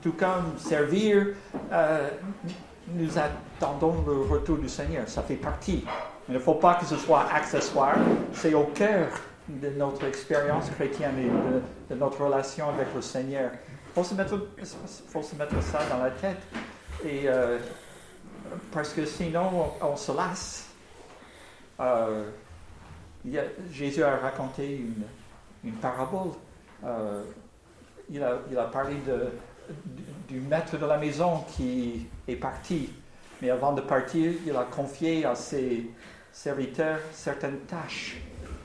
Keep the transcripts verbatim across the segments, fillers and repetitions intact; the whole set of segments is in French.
tout comme servir, euh, nous attendons le retour du Seigneur. Ça fait partie. Il ne faut pas que ce soit accessoire. C'est au cœur de notre expérience chrétienne et de, de notre relation avec le Seigneur. Il faut se mettre, faut se mettre ça dans la tête. Et, euh, parce que sinon, on, on se lasse. Euh, il a, Jésus a raconté une, une parabole. Euh, il, a, il a parlé de, du, du maître de la maison qui est parti. Mais avant de partir, il a confié à ses serviteurs certaines tâches.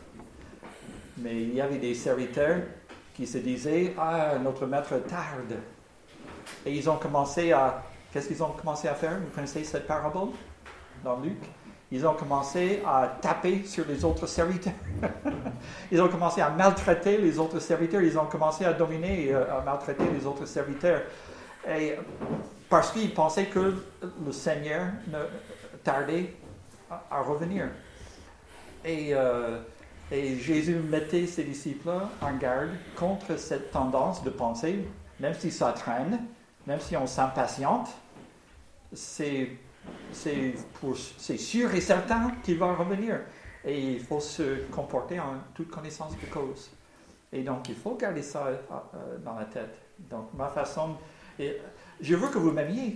Mais il y avait des serviteurs qui se disaient « Ah, notre maître tarde ». Et ils ont commencé à... Qu'est-ce qu'ils ont commencé à faire? Vous connaissez cette parabole dans Luc? Ils ont commencé à taper sur les autres serviteurs. Ils ont commencé à maltraiter les autres serviteurs. Ils ont commencé à dominer et à maltraiter les autres serviteurs. Et parce qu'ils pensaient que le Seigneur ne tardait à, à revenir. Et, euh, et Jésus mettait ses disciples en garde contre cette tendance de penser, même si ça traîne, même si on s'impatiente, c'est, c'est, pour, c'est sûr et certain qu'il va revenir. Et il faut se comporter en toute connaissance de cause. Et donc, il faut garder ça euh, dans la tête. Donc, ma façon... Et, je veux que vous m'aimiez,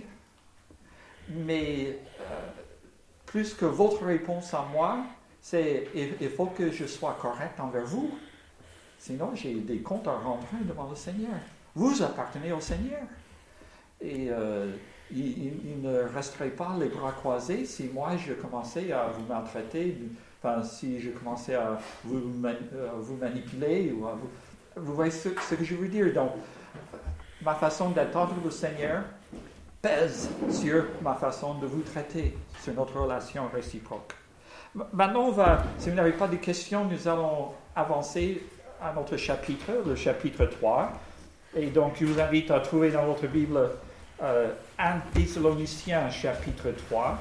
mais euh, plus que votre réponse à moi, c'est il, il faut que je sois correct envers vous. Sinon, j'ai des comptes à rendre devant le Seigneur. Vous appartenez au Seigneur. Et euh, il, il, il ne resterait pas les bras croisés si moi je commençais à vous maltraiter, enfin, si je commençais à vous, man, à vous manipuler. Ou à vous, vous voyez ce, ce que je veux dire? Donc, ma façon d'attendre le Seigneur pèse sur ma façon de vous traiter, sur notre relation réciproque. Maintenant, on va, si vous n'avez pas de questions, nous allons avancer à notre chapitre, le chapitre trois. Et donc, je vous invite à trouver dans votre Bible euh, un Thessaloniciens, chapitre trois.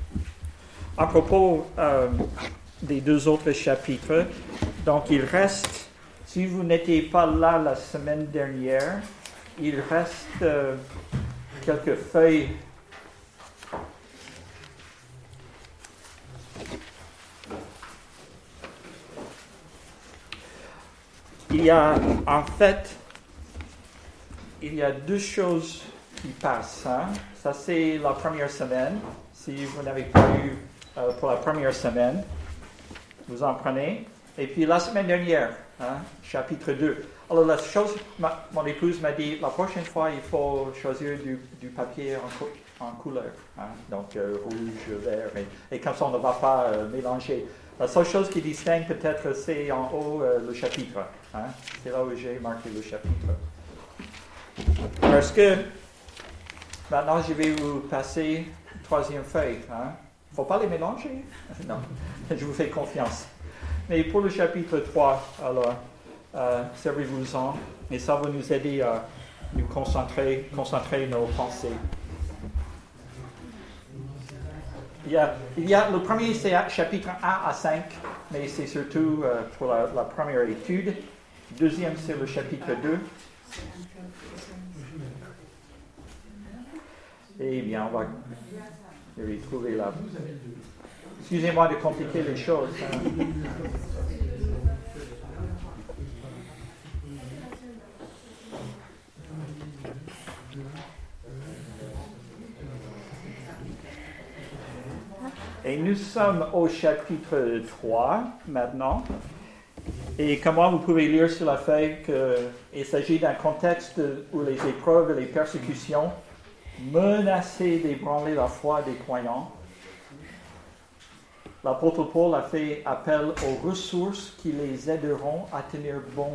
À propos euh, des deux autres chapitres, donc il reste, si vous n'étiez pas là la semaine dernière, il reste euh, quelques feuilles. Il y a, en fait, il y a deux choses qui passent. Hein? Ça, c'est la première semaine. Si vous n'avez pas eu euh, pour la première semaine, vous en prenez. Et puis la semaine dernière, hein, chapitre deux. Alors, la chose, ma, mon épouse m'a dit, la prochaine fois, il faut choisir du, du papier en, co- en couleur. Hein? Donc, euh, rouge, vert, et, et comme ça, on ne va pas euh, mélanger. La seule chose qui distingue peut-être, c'est en haut euh, le chapitre. Hein? C'est là où j'ai marqué le chapitre. Parce que, maintenant, je vais vous passer la troisième feuille. Hein? Il ne faut pas les mélanger. Non, je vous fais confiance. Mais pour le chapitre trois, alors... Euh, servez-vous-en, et ça va nous aider à nous concentrer, concentrer nos pensées. Il y a, il y a le premier, c'est chapitre un à cinq, mais c'est surtout euh, pour la, la première étude. Le deuxième, c'est le chapitre deux. Eh bien, on va les retrouver là. Excusez-moi de compliquer les choses. Hein. Et nous sommes au chapitre trois maintenant. Et comme moi, vous pouvez lire sur la feuille qu'il s'agit d'un contexte où les épreuves et les persécutions menaçaient d'ébranler la foi des croyants. L'apôtre Paul a fait appel aux ressources qui les aideront à tenir bon.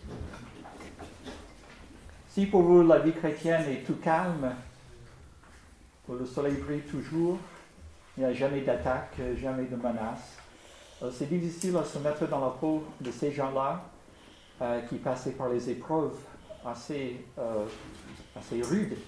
Si pour vous la vie chrétienne est tout calme, où le soleil brille toujours, il n'y a jamais d'attaque, jamais de menace. Alors, c'est difficile à se mettre dans la peau de ces gens-là euh, qui passaient par les épreuves assez, euh, assez rudes.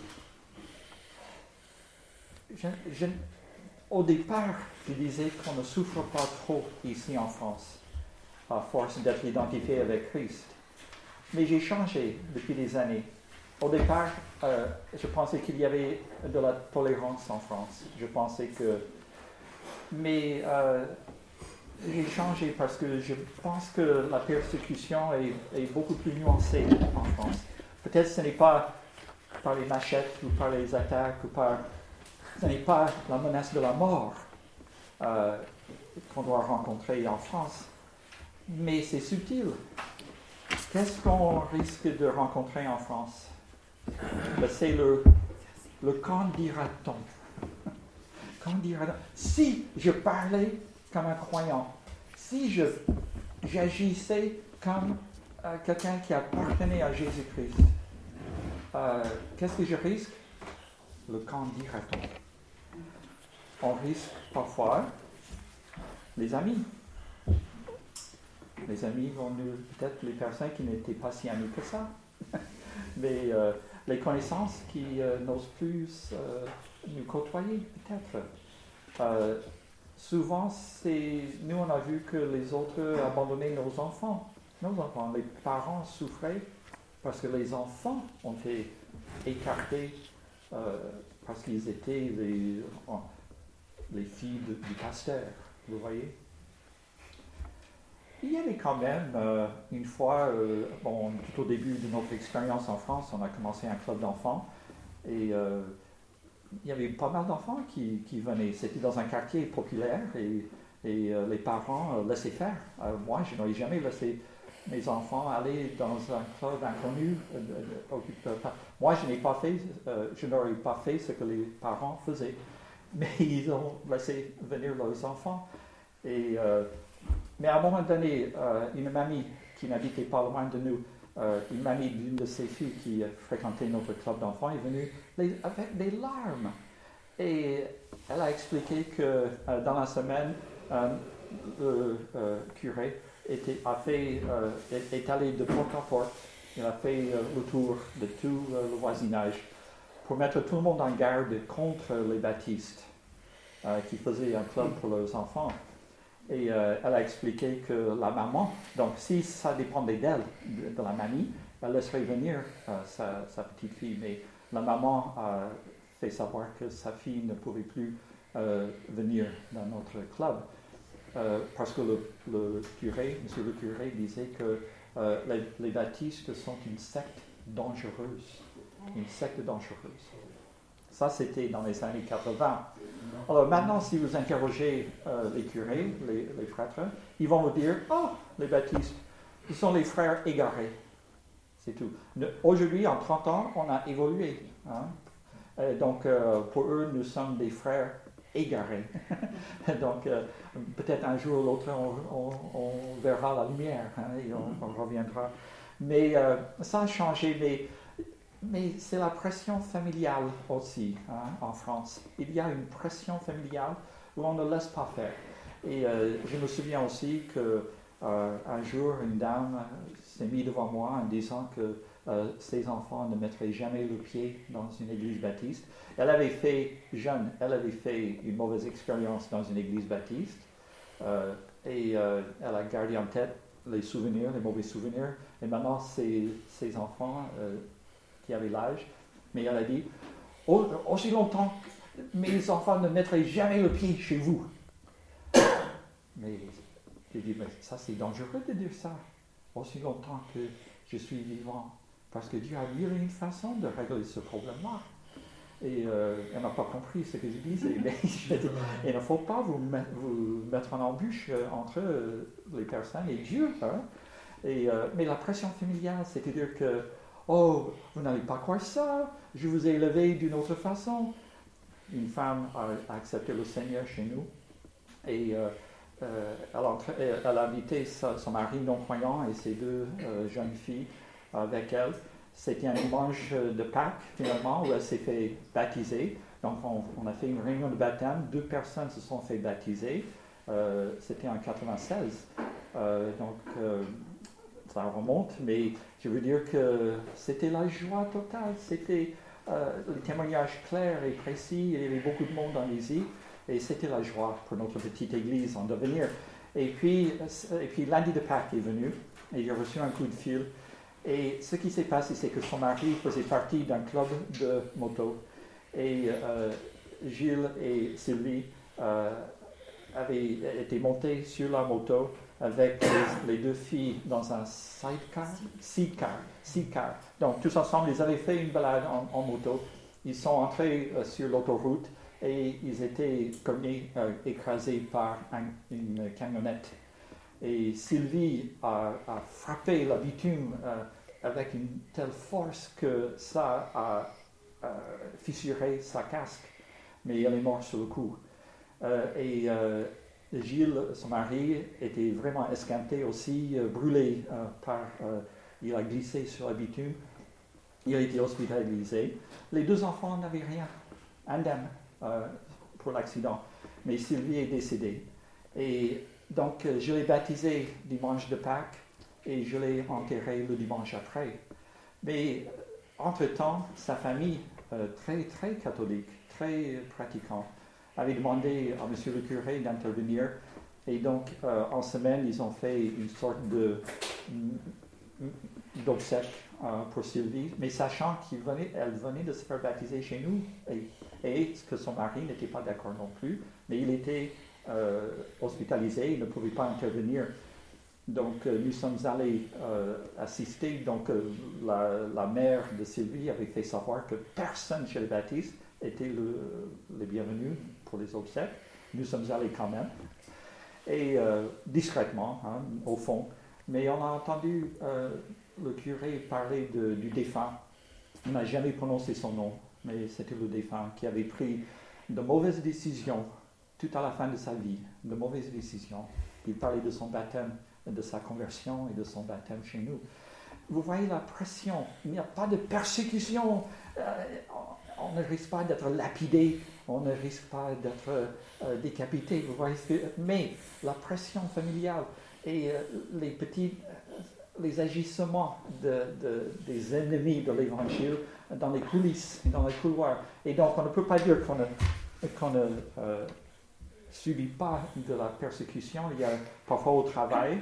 Je, je, au départ, je disais qu'on ne souffre pas trop ici en France, à force d'être identifié avec Christ. Mais j'ai changé depuis des années. au départ, euh, je pensais qu'il y avait de la tolérance en France. Je pensais que... Mais euh, j'ai changé parce que je pense que la persécution est, est beaucoup plus nuancée en France. Peut-être ce n'est pas par les machettes ou par les attaques ou par... Ce n'est pas la menace de la mort euh, qu'on doit rencontrer en France, mais c'est subtil. Qu'est-ce qu'on risque de rencontrer en France? Ben, c'est le, le qu'en dira-t-on. Qu'en dira-t-on? Si je parlais comme un croyant, si je, j'agissais comme euh, quelqu'un qui appartenait à Jésus-Christ, euh, qu'est-ce que je risque? Le qu'en dira-t-on. On risque parfois les amis. Les amis vont nous, peut-être les personnes qui n'étaient pas si amies que ça, mais euh, les connaissances qui euh, n'osent plus euh, nous côtoyer, peut-être. Euh, souvent, c'est, nous, on a vu que les autres abandonnaient nos enfants. Nos enfants, les parents souffraient parce que les enfants ont été écartés euh, parce qu'ils étaient les, les filles de, du pasteur, vous voyez. Il y avait quand même, euh, une fois, euh, bon, tout au début de notre expérience en France, on a commencé un club d'enfants et euh, il y avait pas mal d'enfants qui, qui venaient. C'était dans un quartier populaire et, et euh, les parents euh, laissaient faire. Euh, moi, je n'aurais jamais laissé mes enfants aller dans un club inconnu. Euh, euh, euh, moi, je n'ai pas fait, euh, je n'aurais pas fait ce que les parents faisaient, mais ils ont laissé venir leurs enfants. Et euh, Mais à un moment donné, euh, une mamie qui n'habitait pas loin de nous, euh, une mamie d'une de ses filles qui fréquentait notre club d'enfants, est venue les, avec des larmes. Et elle a expliqué que euh, dans la semaine, euh, le euh, curé était, a fait, euh, est, est allé de porte à porte, il a fait euh, le tour de tout euh, le voisinage pour mettre tout le monde en garde contre les baptistes euh, qui faisaient un club pour leurs enfants. Et euh, elle a expliqué que la maman, donc si ça dépendait d'elle, de, de la mamie, elle laisserait venir euh, sa, sa petite fille. Mais la maman a fait savoir que sa fille ne pouvait plus euh, venir dans notre club. Euh, parce que le, le curé, monsieur le curé, disait que euh, les, les baptistes sont une secte dangereuse. Une secte dangereuse. Ça, c'était dans les années quatre-vingts. Alors maintenant, si vous interrogez euh, les curés, les, les prêtres, ils vont vous dire « Oh, les baptistes, ils sont les frères égarés. » C'est tout. Ne, aujourd'hui, en trente ans, on a évolué. Hein? Euh, donc, euh, pour eux, nous sommes des frères égarés. Donc, euh, peut-être un jour ou l'autre, on, on, on verra la lumière hein, et on, on reviendra. Mais euh, ça a changé. Mais, Mais c'est la pression familiale aussi hein, en France. Il y a une pression familiale où on ne laisse pas faire. Et euh, je me souviens aussi qu'un euh, jour, une dame s'est mise devant moi en disant que euh, ses enfants ne mettraient jamais le pied dans une église baptiste. Elle avait fait, jeune, elle avait fait une mauvaise expérience dans une église baptiste. Euh, et euh, elle a gardé en tête les souvenirs, les mauvais souvenirs. Et maintenant, ses, ses enfants... Euh, qui avait l'âge, mais elle a dit oh, aussi longtemps que mes enfants ne mettraient jamais le pied chez vous. Mais j'ai dit mais ça c'est dangereux de dire ça, aussi longtemps que je suis vivant, parce que Dieu a mille et une façons de régler ce problème-là. Et euh, elle n'a pas compris ce que je disais, mais je dis, il ne faut pas vous, met, vous mettre en embûche entre les personnes et Dieu. Hein? Et, euh, mais la pression familiale, c'est-à-dire que oh, vous n'allez pas croire ça, je vous ai élevé d'une autre façon. Une femme a, a accepté le Seigneur chez nous et euh, euh, elle, a, elle a invité sa, son mari non-croyant et ses deux euh, jeunes filles avec elle. C'était un dimanche de Pâques finalement où elle s'est fait baptiser. Donc on, on a fait une réunion de baptême, deux personnes se sont fait baptiser. Euh, c'était en quatre-vingt-seize. Euh, donc euh, ça remonte, mais je veux dire que c'était la joie totale, c'était euh, le témoignage clair et précis, il y avait beaucoup de monde dans l'I et c'était la joie pour notre petite église en devenir. Et puis, et puis lundi de Pâques est venu, et j'ai reçu un coup de fil, Et ce qui s'est passé, c'est que son mari faisait partie d'un club de moto. Et euh, Gilles et Sylvie euh, avaient été montés sur la moto avec les, les deux filles dans un sidecar, sidecar, sidecar. Donc tous ensemble, ils avaient fait une balade en, en moto. Ils sont entrés euh, sur l'autoroute et ils étaient cognés, euh, écrasés par un, une camionnette. Et Sylvie a, a frappé le bitume euh, avec une telle force que ça a euh, fissuré sa casque, mais elle est morte sur le coup. Euh, et euh, Gilles, son mari, était vraiment esquinté aussi, euh, brûlé euh, par... Euh, il a glissé sur le bitume. Il a été hospitalisé. Les deux enfants n'avaient rien, indemne, euh, pour l'accident. Mais Sylvie est décédée. Et donc, euh, je l'ai baptisé dimanche de Pâques et je l'ai enterré le dimanche après. Mais, euh, entre-temps, sa famille, euh, très, très catholique, très pratiquante, avait demandé à monsieur le curé d'intervenir. Et donc, euh, en semaine, ils ont fait une sorte de... d'obsèque euh, pour Sylvie, mais sachant qu'elle venait, elle venait de se faire baptiser chez nous et, et que son mari n'était pas d'accord non plus, mais il était euh, hospitalisé, il ne pouvait pas intervenir. Donc euh, nous sommes allés euh, assister, donc euh, la, la mère de Sylvie avait fait savoir que personne chez les baptistes était le, le bienvenu pour les obsèques. Nous sommes allés quand même, et euh, discrètement, hein, au fond. Mais on a entendu euh, le curé parler de, du défunt. On n'a jamais prononcé son nom, mais c'était le défunt qui avait pris de mauvaises décisions tout à la fin de sa vie, de mauvaises décisions. Il parlait de son baptême, de sa conversion et de son baptême chez nous. Vous voyez la pression, il n'y a pas de persécution, euh, on, on ne risque pas d'être lapidé, on ne risque pas d'être euh, décapité, vous voyez ce que, mais la pression familiale, et euh, les petits, euh, les agissements de, de, des ennemis de l'Évangile dans les coulisses, dans les couloirs. Et donc, on ne peut pas dire qu'on ne, qu'on ne euh, subit pas de la persécution. Il y a parfois au travail.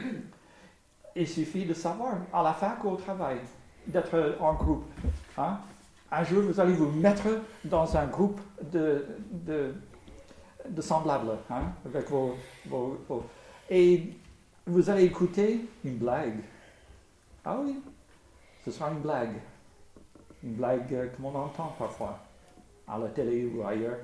Il suffit de savoir, à la fac ou au travail, d'être en groupe. Hein? Un jour, vous allez vous mettre dans un groupe de, de, de semblables, hein? Avec vos, vos, vos... Et vous allez écouter une blague. Ah oui, ce sera une blague. Une blague que l'on entend parfois, à la télé ou ailleurs.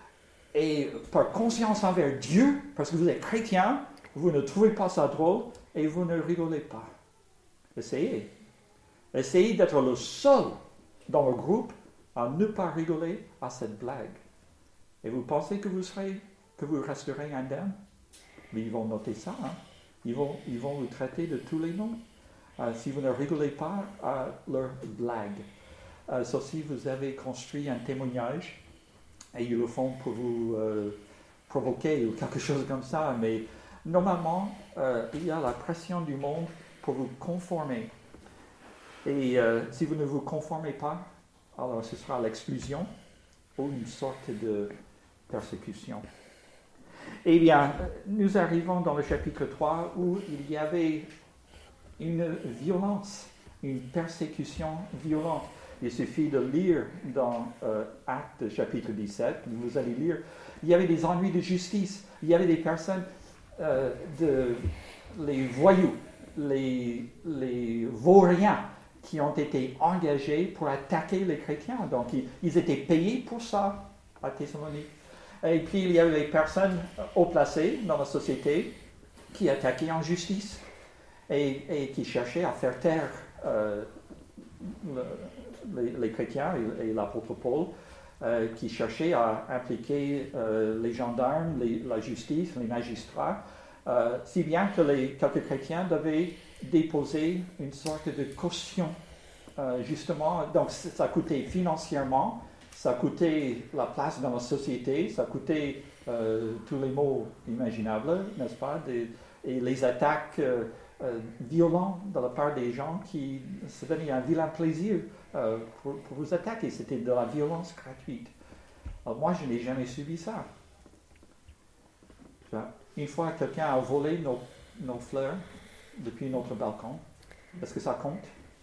Et par conscience envers Dieu, parce que vous êtes chrétien, vous ne trouvez pas ça drôle et vous ne rigolez pas. Essayez. Essayez d'être le seul dans le groupe à ne pas rigoler à cette blague. Et vous pensez que vous serez, que vous resterez indemne? Mais ils vont noter ça, hein? Ils vont, ils vont vous traiter de tous les noms. Euh, si vous ne rigolez pas à leur blague. Euh, sauf si vous avez construit un témoignage et ils le font pour vous euh, provoquer ou quelque chose comme ça. Mais normalement, euh, il y a la pression du monde pour vous conformer. Et euh, si vous ne vous conformez pas, alors ce sera l'exclusion ou une sorte de persécution. Eh bien, nous arrivons dans le chapitre trois où il y avait une violence, une persécution violente. Il suffit de lire dans euh, Actes chapitre dix-sept, vous allez lire, il y avait des ennuis de justice, il y avait des personnes, euh, de, les voyous, les, les vauriens qui ont été engagés pour attaquer les chrétiens. Donc ils, ils étaient payés pour ça à Thessalonique. Et puis il y avait les personnes haut placées dans la société qui attaquaient en justice et, et qui cherchaient à faire taire euh, le, les, les chrétiens et, et l'apôtre Paul, euh, qui cherchaient à impliquer euh, les gendarmes, les, la justice, les magistrats, euh, si bien que les, quelques chrétiens devaient déposer une sorte de caution, euh, justement. Donc ça coûtait financièrement, ça coûtait la place dans la société, ça coûtait euh, tous les maux imaginables, n'est-ce pas, des, et les attaques euh, euh, violentes de la part des gens qui se donnaient un vilain plaisir euh, pour, pour vous attaquer. C'était de la violence gratuite. Alors moi, je n'ai jamais subi ça. Une fois, quelqu'un a volé nos, nos fleurs depuis notre balcon. Est-ce que ça compte?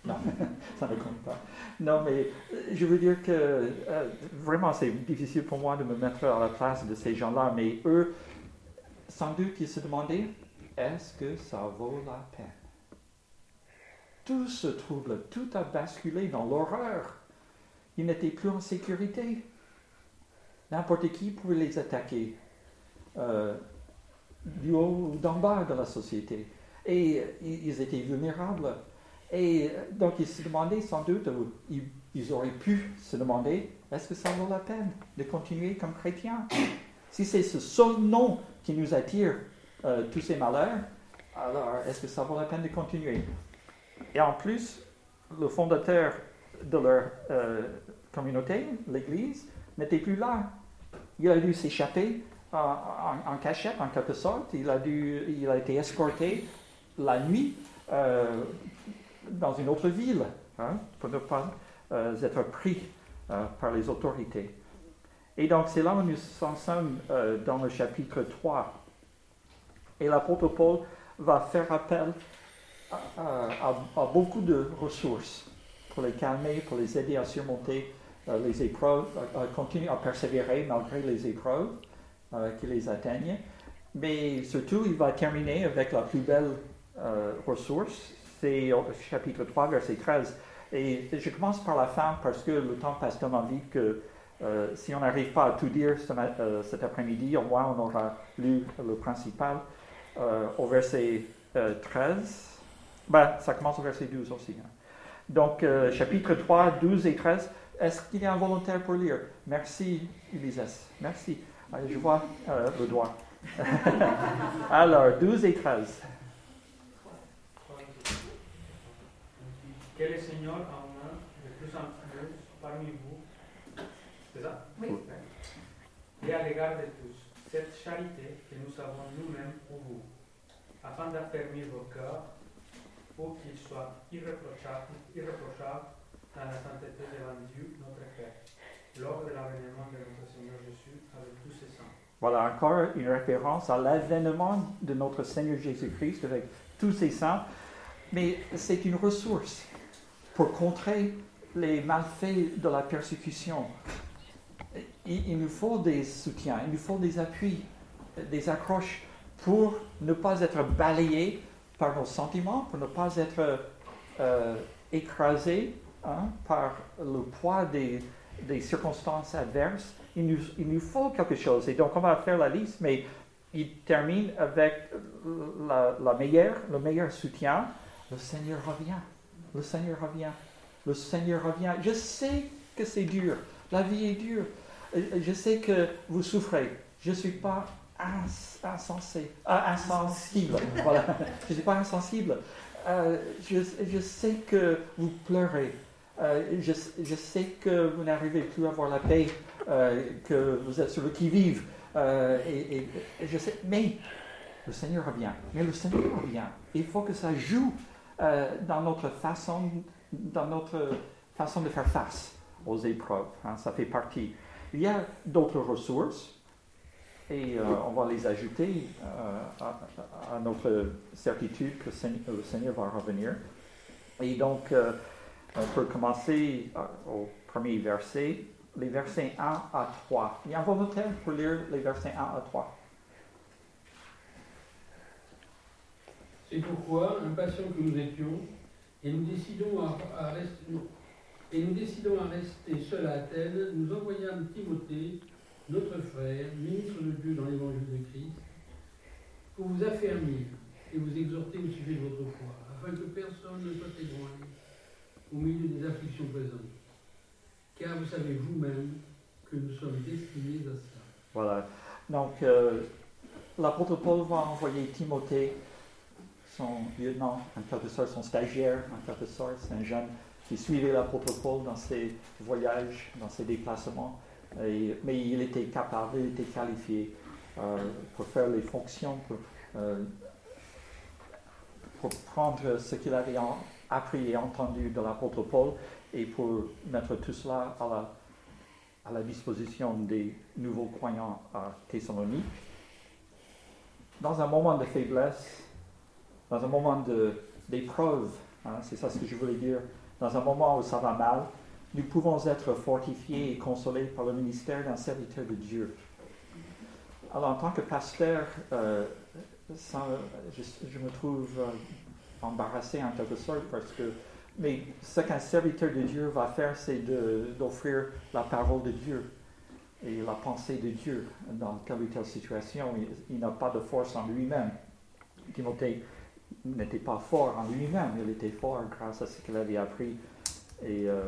Non, ça ne compte pas. Non, mais je veux dire que euh, vraiment, c'est difficile pour moi de me mettre à la place de ces gens-là, mais eux, sans doute, ils se demandaient, est-ce que ça vaut la peine? Tout se trouble, tout a basculé dans l'horreur. Ils n'étaient plus en sécurité. N'importe qui pouvait les attaquer, euh, du haut ou d'en bas de la société. Et euh, ils étaient vulnérables. Et donc ils se demandaient sans doute, ou ils, ils auraient pu se demander, est-ce que ça vaut la peine de continuer comme chrétiens? Si c'est ce seul nom qui nous attire euh, tous ces malheurs, alors est-ce que ça vaut la peine de continuer? Et en plus, le fondateur de leur euh, communauté, l'Église, n'était plus là. Il a dû s'échapper en, en, en cachette, en quelque sorte. Il a, dû, il a été escorté la nuit euh, dans une autre ville, hein, pour ne pas euh, être pris euh, par les autorités. Et donc, c'est là où nous en sommes euh, dans le chapitre trois. Et l'apôtre Paul va faire appel à, à, à beaucoup de ressources pour les calmer, pour les aider à surmonter euh, les épreuves, à, à continuer à persévérer malgré les épreuves euh, qui les atteignent. Mais surtout, il va terminer avec la plus belle euh, ressource, c'est au chapitre trois, verset treize. Et je commence par la fin parce que le temps passe tellement vite que euh, si on n'arrive pas à tout dire ce, euh, cet après-midi, au moins on aura lu le principal. Euh, au verset euh, treize, ben, ça commence au verset douze aussi. Hein. Donc, euh, chapitre trois, douze et treize. Est-ce qu'il y a un volontaire pour lire? Merci, Ulysse. Merci. Allez, je vois euh, le doigt. Alors, douze et treize. Quel est Seigneur en main le plus influent parmi vous? C'est ça? Oui. Et à l'égard de tous, cette charité que nous avons nous-mêmes pour vous, afin d'affermir vos cœurs pour qu'ils soient irréprochables, irréprochables dans la sainteté devant Dieu, notre Père, lors de l'avènement de notre Seigneur Jésus avec tous ses saints. Voilà encore une référence à l'avènement de notre Seigneur Jésus-Christ avec tous ses saints. Mais c'est une ressource pour contrer les malfaits de la persécution. Il, il nous faut des soutiens, il nous faut des appuis, des accroches pour ne pas être balayés par nos sentiments, pour ne pas être euh, écrasés hein, par le poids des, des circonstances adverses. Il nous, il nous faut quelque chose. Et donc on va faire la liste, mais il termine avec la, la meilleure, le meilleur soutien. Le Seigneur revient. Le Seigneur revient. Le Seigneur revient. Je sais que c'est dur. La vie est dure. Je sais que vous souffrez. Je ne suis pas ins- insensé, euh, insensible. Voilà. Je ne suis pas insensible. Euh, je, je sais que vous pleurez. Euh, je, je sais que vous n'arrivez plus à avoir la paix, euh, que vous êtes sur le qui-vive. Euh, et, et, et je sais, mais le Seigneur revient. Mais le Seigneur revient. Il faut que ça joue euh, dans notre façon, dans notre façon de faire face aux épreuves. Hein, ça fait partie. Il y a d'autres ressources et euh, on va les ajouter euh, à, à notre certitude que le Seigneur, le Seigneur va revenir. Et donc, euh, on peut commencer euh, au premier verset, les versets un à trois. Il y a un volontaire pour lire les versets un à trois. C'est pourquoi, impatients que nous étions, et nous décidons à, à rester, et nous décidons à rester seuls à Athènes, nous envoyâmes Timothée, notre frère, ministre de Dieu dans l'évangile de Christ, pour vous affermir et vous exhorter au sujet de votre foi, afin que personne ne soit éloigné au milieu des afflictions présentes. Car vous savez vous-même que nous sommes destinés à ça. Voilà. Donc, euh, l'apôtre Paul va envoyer Timothée, son lieutenant, en quelque sorte, son stagiaire, en quelque sorte, c'est un jeune qui suivait l'apôtre Paul dans ses voyages, dans ses déplacements. Et, mais il était capable, il était qualifié euh, pour faire les fonctions, pour, euh, pour prendre ce qu'il avait en, appris et entendu de l'apôtre Paul et pour mettre tout cela à la, à la disposition des nouveaux croyants à Thessalonique. Dans un moment de faiblesse, dans un moment de, d'épreuve Hein, c'est ça ce que je voulais dire. Dans un moment où ça va mal, nous pouvons être fortifiés et consolés par le ministère d'un serviteur de Dieu. Alors, en tant que pasteur, euh, ça, je, je me trouve euh, embarrassé en quelque sorte parce que, mais ce qu'un serviteur de Dieu va faire, c'est de, d'offrir la parole de Dieu et la pensée de Dieu dans telle ou telle situation. Il, il n'a pas de force en lui-même. Timothée n'était pas fort en lui-même, il était fort grâce à ce qu'il avait appris et, euh,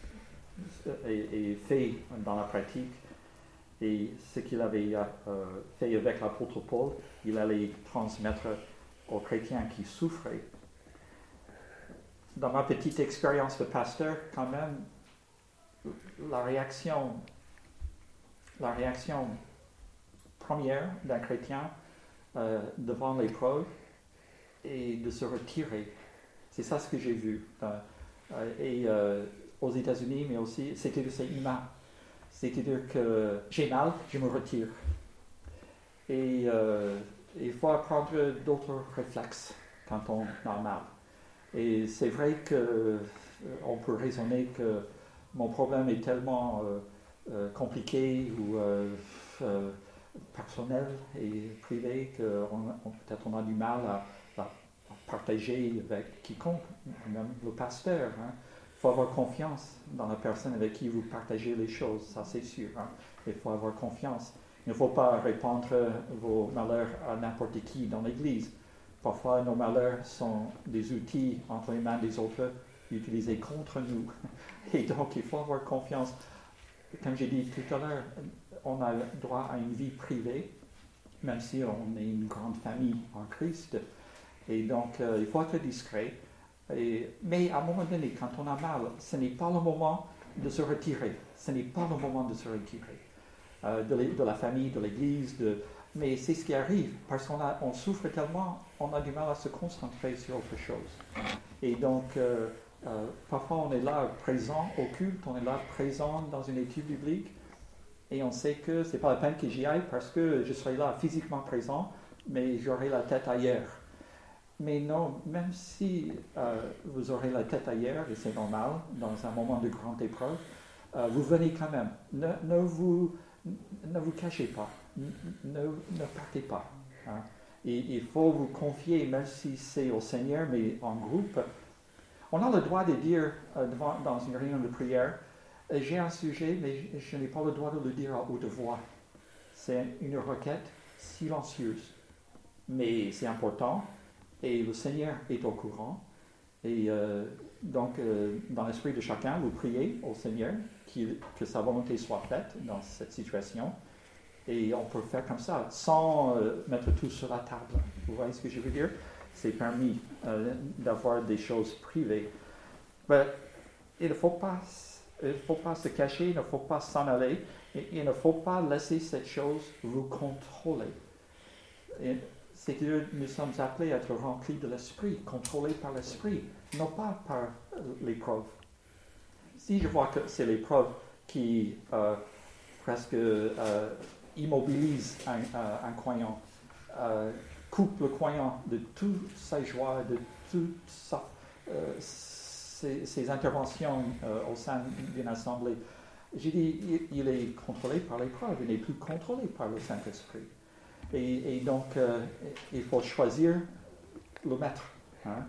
et, et fait dans la pratique. Et ce qu'il avait euh, fait avec l'apôtre Paul, il allait transmettre aux chrétiens qui souffraient. Dans ma petite expérience de pasteur, quand même, la réaction, la réaction première d'un chrétien euh, devant l'épreuve est de se retirer. C'est ça ce que j'ai vu. Euh, euh, et euh, aux États-Unis, mais aussi, c'est-à-dire c'est humain. C'est-à-dire que j'ai mal, je me retire. Et euh, il faut apprendre d'autres réflexes quand on a mal. Et c'est vrai qu'on euh, peut raisonner que mon problème est tellement euh, euh, compliqué ou euh, euh, personnel et privé que on, on, peut-être on a du mal à, à, à partager avec quiconque, même le pasteur. Hein. Il faut avoir confiance dans la personne avec qui vous partagez les choses, ça c'est sûr. Hein. Il faut avoir confiance. Il ne faut pas répandre vos malheurs à n'importe qui dans l'Église. Parfois, nos malheurs sont des outils entre les mains des autres utilisés contre nous. Et donc, il faut avoir confiance. Comme j'ai dit tout à l'heure, on a droit à une vie privée, même si on est une grande famille en Christ. Et donc, euh, il faut être discret. Et, mais à un moment donné, quand on a mal, ce n'est pas le moment de se retirer. Ce n'est pas le moment de se retirer euh, de, de la famille, de l'Église. De, mais c'est ce qui arrive, parce qu'on a, on souffre tellement, on a du mal à se concentrer sur autre chose. Et donc, euh, euh, parfois on est là présent au culte, on est là présent dans une étude biblique, et on sait que ce n'est pas la peine que j'y aille parce que je serai là physiquement présent, mais j'aurai la tête ailleurs. Mais non, même si euh, vous aurez la tête ailleurs, et c'est normal, dans un moment de grande épreuve, euh, vous venez quand même. Ne, ne, vous, ne vous cachez pas, ne, ne partez pas. Hein. Et, il faut vous confier, même si c'est au Seigneur, mais en groupe. On a le droit de dire euh, devant, dans une réunion de prière, euh, j'ai un sujet, mais je, je n'ai pas le droit de le dire à haute voix. C'est une requête silencieuse. Mais c'est important. Et le Seigneur est au courant. Et euh, donc, euh, dans l'esprit de chacun, vous priez au Seigneur que sa volonté soit faite dans cette situation. Et on peut faire comme ça, sans euh, mettre tout sur la table. Vous voyez ce que je veux dire? C'est permis euh, d'avoir des choses privées. Mais il ne faut pas, il faut pas se cacher, il ne faut pas s'en aller. Et il ne faut pas laisser cette chose vous contrôler. Et, c'est-à-dire nous sommes appelés à être remplis de l'esprit, contrôlés par l'esprit, non pas par l'épreuve. Si je vois que c'est l'épreuve qui euh, presque euh, immobilise un, euh, un croyant, euh, coupe le croyant de toute sa joie, de toutes sa, euh, ses, ses interventions euh, au sein d'une assemblée, j'ai dit, il, il est contrôlé par l'épreuve, il n'est plus contrôlé par le Saint-Esprit. Et, et donc, euh, il faut choisir le maître. Hein.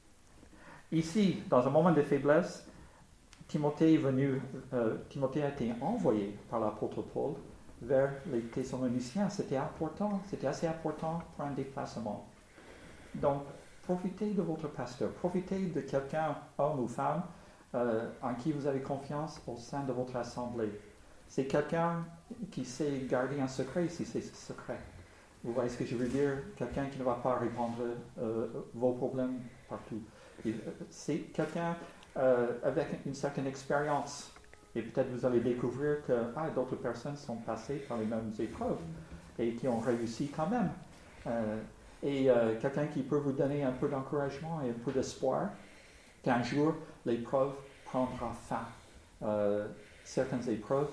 Ici, dans un moment de faiblesse, Timothée est venu, euh, Timothée a été envoyé par l'apôtre Paul vers les Thessaloniciens. C'était important, c'était assez important pour un déplacement. Donc, profitez de votre pasteur, profitez de quelqu'un, homme ou femme, euh, en qui vous avez confiance au sein de votre assemblée. C'est quelqu'un qui sait garder un secret si c'est secret. Vous voyez ce que je veux dire? Quelqu'un qui ne va pas répondre euh, vos problèmes partout. Et, euh, c'est quelqu'un euh, avec une certaine expérience. Et peut-être vous allez découvrir que ah, d'autres personnes sont passées par les mêmes épreuves et qui ont réussi quand même. Euh, et euh, quelqu'un qui peut vous donner un peu d'encouragement et un peu d'espoir qu'un jour l'épreuve prendra fin. Euh, certaines épreuves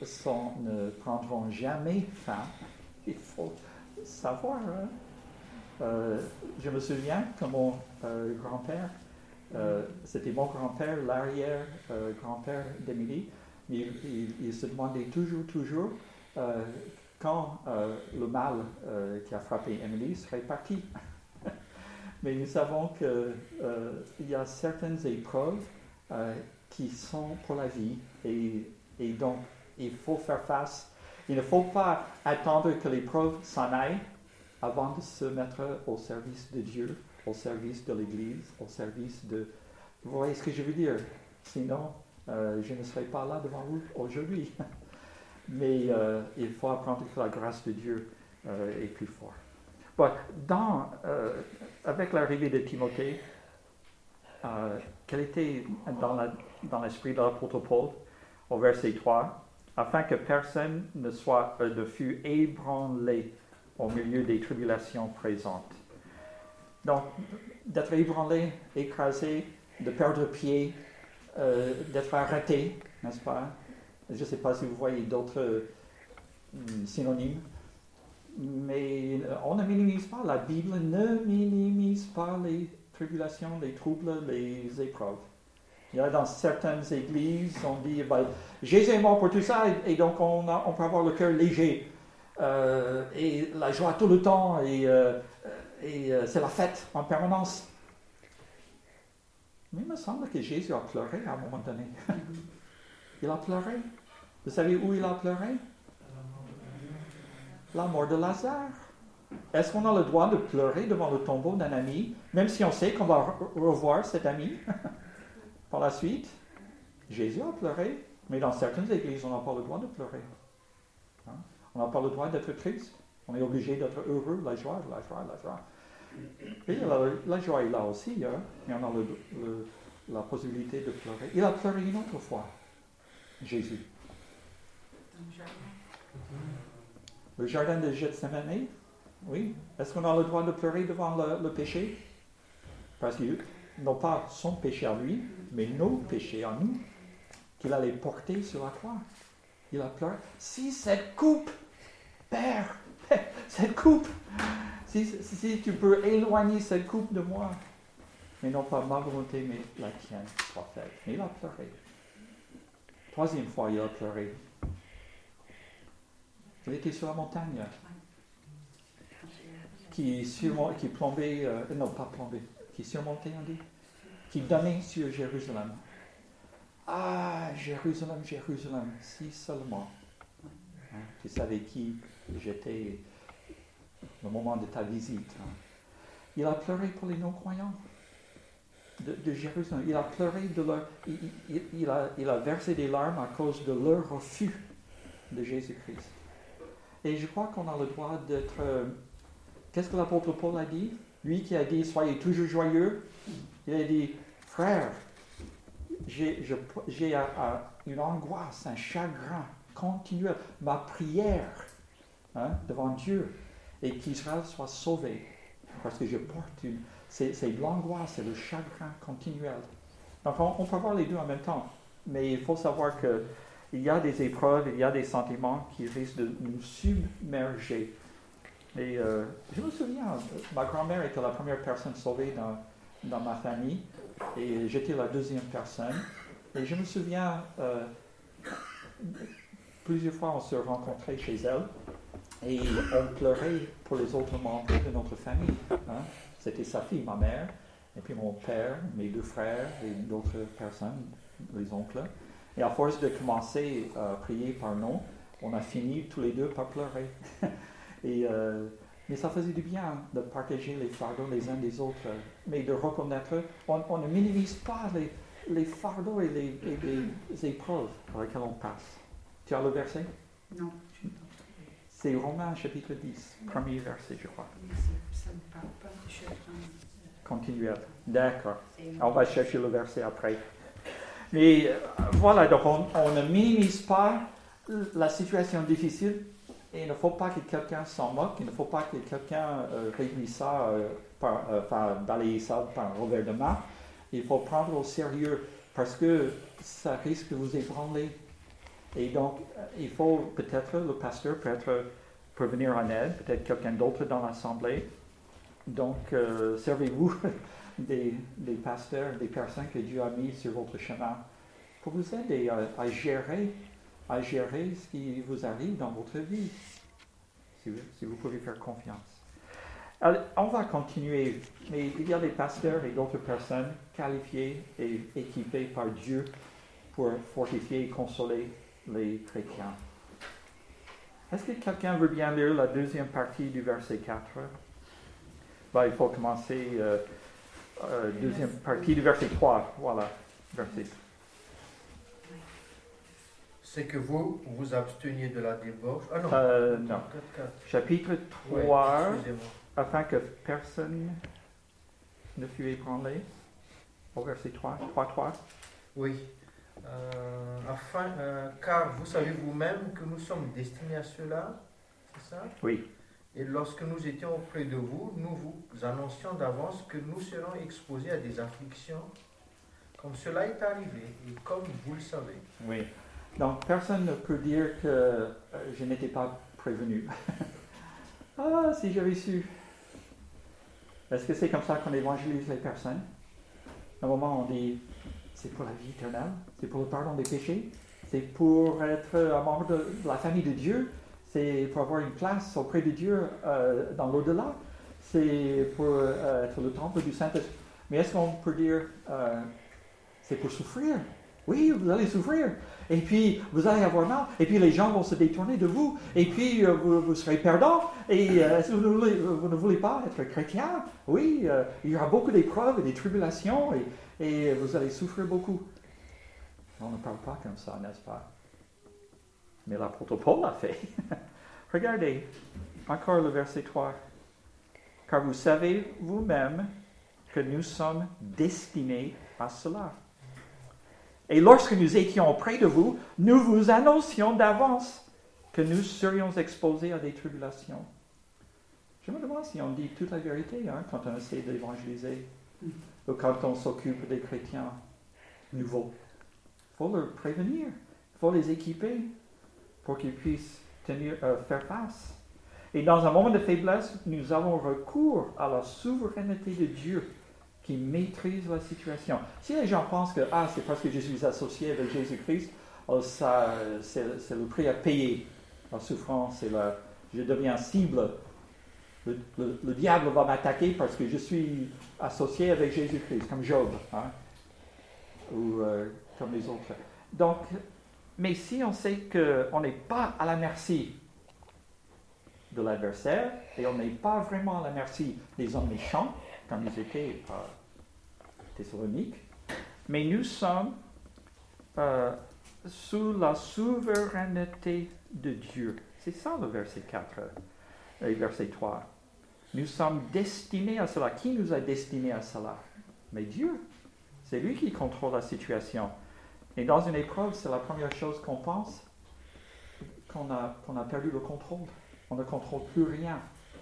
sont, ne prendront jamais fin. Il faut savoir, hein? Euh, je me souviens que mon euh, grand-père, euh, c'était mon grand-père, l'arrière-grand-père euh, d'Émilie, mais il, il, il se demandait toujours, toujours euh, quand euh, le mal euh, qui a frappé Émilie serait parti. Mais nous savons qu'il euh, y a certaines épreuves euh, qui sont pour la vie et, et donc il faut faire face. Il ne faut pas attendre que l'épreuve s'en aille avant de se mettre au service de Dieu, au service de l'Église, au service de... Vous voyez ce que je veux dire? Sinon, euh, je ne serai pas là devant vous aujourd'hui. Mais euh, il faut apprendre que la grâce de Dieu euh, est plus forte. Bon, dans, euh, avec l'arrivée de Timothée, euh, quel était dans, la, dans l'esprit de l'apôtre Paul, au verset trois, afin que personne ne soit euh, ne fût ébranlé au milieu des tribulations présentes. Donc, d'être ébranlé, écrasé, de perdre pied, euh, d'être arrêté, n'est-ce pas? Je ne sais pas si vous voyez d'autres euh, synonymes, mais on ne minimise pas, la Bible ne minimise pas les tribulations, les troubles, les épreuves. Il y a dans certaines églises, on dit, ben, Jésus est mort pour tout ça, et, et donc on, a, on peut avoir le cœur léger, euh, et la joie tout le temps, et, euh, et euh, c'est la fête en permanence. Mais il me semble que Jésus a pleuré à un moment donné. Il a pleuré. Vous savez où il a pleuré? La mort de Lazare. Est-ce qu'on a le droit de pleurer devant le tombeau d'un ami, même si on sait qu'on va revoir cet ami par la suite? Jésus a pleuré, mais dans certaines églises, on n'a pas le droit de pleurer. Hein? On n'a pas le droit d'être triste. On est obligé d'être heureux, la joie, la joie, la joie. Et la, la joie est là aussi, hein? Mais on a le, le, la possibilité de pleurer. Il a pleuré une autre fois, Jésus. Le jardin de Gethsémane, oui. Est-ce qu'on a le droit de pleurer devant le, le péché? Parce que non pas son péché à lui, mais nos péchés à nous, qu'il allait porter sur la croix. Il a pleuré. Si cette coupe, Père, cette coupe, si, si tu peux éloigner cette coupe de moi, mais non pas ma volonté, mais la tienne soit faite. Mais il a pleuré. Troisième fois, il a pleuré. Il était sur la montagne, qui, surmont, qui plombait, euh, non pas plombait, qui surmontait, on dit, qui donnait sur Jérusalem. Ah, Jérusalem, Jérusalem, si seulement hein, tu savais qui j'étais au moment de ta visite. Hein. Il a pleuré pour les non-croyants de, de Jérusalem. Il a pleuré de leur... Il, il, il, a, il a versé des larmes à cause de leur refus de Jésus-Christ. Et je crois qu'on a le droit d'être... Euh, qu'est-ce que l'apôtre Paul a dit? Lui qui a dit « Soyez toujours joyeux », il a dit « Frère, j'ai, je, j'ai a, a une angoisse, un chagrin continuel, ma prière hein, devant Dieu, et qu'Israël soit sauvé, parce que je porte une... C'est, c'est l'angoisse et le chagrin continuel. » Donc on, on peut voir les deux en même temps, mais il faut savoir que il y a des épreuves, il y a des sentiments qui risquent de nous submerger. Et euh, je me souviens, ma grand-mère était la première personne sauvée dans, dans ma famille, et j'étais la deuxième personne. Et je me souviens, euh, plusieurs fois on se rencontrait chez elle, et on pleurait pour les autres membres de notre famille. Hein. C'était sa fille, ma mère, et puis mon père, mes deux frères, et d'autres personnes, les oncles. Et à force de commencer à prier par nom, on a fini tous les deux par pleurer. et, euh, mais ça faisait du bien de partager les fardeaux les uns des autres, mais de reconnaître, on, on ne minimise pas les, les fardeaux et les, et les épreuves par lesquelles on passe. Tu as le verset? Non. C'est Romains chapitre dix, premier verset, je crois. Ça ne parle pas de chagrin. Continuel. D'accord. On va chercher le verset après. Mais euh, voilà, donc on, on ne minimise pas la situation difficile et il ne faut pas que quelqu'un s'en moque, il ne faut pas que quelqu'un euh, réduise ça, euh, par, euh, par balayer ça par un revers de main. Il faut prendre au sérieux parce que ça risque de vous ébranler. Et donc, il faut peut-être, le pasteur peut, être, peut venir en aide, peut-être quelqu'un d'autre dans l'assemblée. donc, euh, servez-vous des, des pasteurs, des personnes que Dieu a mis sur votre chemin pour vous aider à, à gérer, à gérer ce qui vous arrive dans votre vie, si vous, si vous pouvez faire confiance. Alors, on va continuer, mais il y a des pasteurs et d'autres personnes qualifiées et équipées par Dieu pour fortifier et consoler les chrétiens. Est-ce que quelqu'un veut bien lire la deuxième partie du verset quatre? Ben, il faut commencer, euh, euh, deuxième partie du verset trois. Voilà, verset. C'est que vous vous absteniez de la débauche. Ah non, Euh, non. quatre, quatre. Chapitre Ouais, trois, excusez-moi. afin que personne ne fût ébranlé. Au verset trois, trois, trois. Oui. Euh, afin, euh, car vous savez vous-même que nous sommes destinés à cela, c'est ça? Oui. Et lorsque nous étions auprès de vous, nous vous annoncions d'avance que nous serons exposés à des afflictions, comme cela est arrivé, et comme vous le savez. Oui. Donc, personne ne peut dire que euh, je n'étais pas prévenu. Ah, si j'avais su. Est-ce que c'est comme ça qu'on évangélise les personnes? À un moment, on dit, c'est pour la vie éternelle, c'est pour le pardon des péchés, c'est pour être un membre de la famille de Dieu, c'est pour avoir une place auprès de Dieu euh, dans l'au-delà, c'est pour euh, être le temple du Saint-Esprit. Mais est-ce qu'on peut dire, euh, c'est pour souffrir? Oui, vous allez souffrir. Et puis, vous allez avoir mal. Et puis, les gens vont se détourner de vous. Et puis, euh, vous, vous serez perdants. Et euh, est-ce que vous ne, voulez, vous ne voulez pas être chrétien? Oui, euh, il y aura beaucoup d'épreuves et des tribulations. Et, et vous allez souffrir beaucoup. On ne parle pas comme ça, n'est-ce pas? Mais l'apôtre Paul l'a fait. Regardez, encore le verset trois. Car vous savez vous-même que nous sommes destinés à cela. Et lorsque nous étions auprès de vous, nous vous annoncions d'avance que nous serions exposés à des tribulations. Je me demande si on dit toute la vérité hein, quand on essaie d'évangéliser ou quand on s'occupe des chrétiens nouveaux. Il faut leur prévenir, il faut les équiper pour qu'ils puissent tenir, euh, faire face. Et dans un moment de faiblesse, nous avons recours à la souveraineté de Dieu qui maîtrise la situation. Si les gens pensent que ah, c'est parce que je suis associé avec Jésus-Christ, oh, ça, c'est, c'est le prix à payer. La souffrance, c'est la, je deviens cible. Le, le, le diable va m'attaquer parce que je suis associé avec Jésus-Christ, comme Job, hein, ou euh, comme les autres. Donc, mais si on sait qu'on n'est pas à la merci de l'adversaire et on n'est pas vraiment à la merci des hommes méchants, comme ils étaient à Thessalonique, mais nous sommes euh, sous la souveraineté de Dieu. C'est ça le verset quatre et verset trois. Nous sommes destinés à cela. Qui nous a destinés à cela? Mais Dieu. C'est lui qui contrôle la situation. Et dans une épreuve, c'est la première chose qu'on pense, qu'on a, qu'on a perdu le contrôle. On ne contrôle plus rien.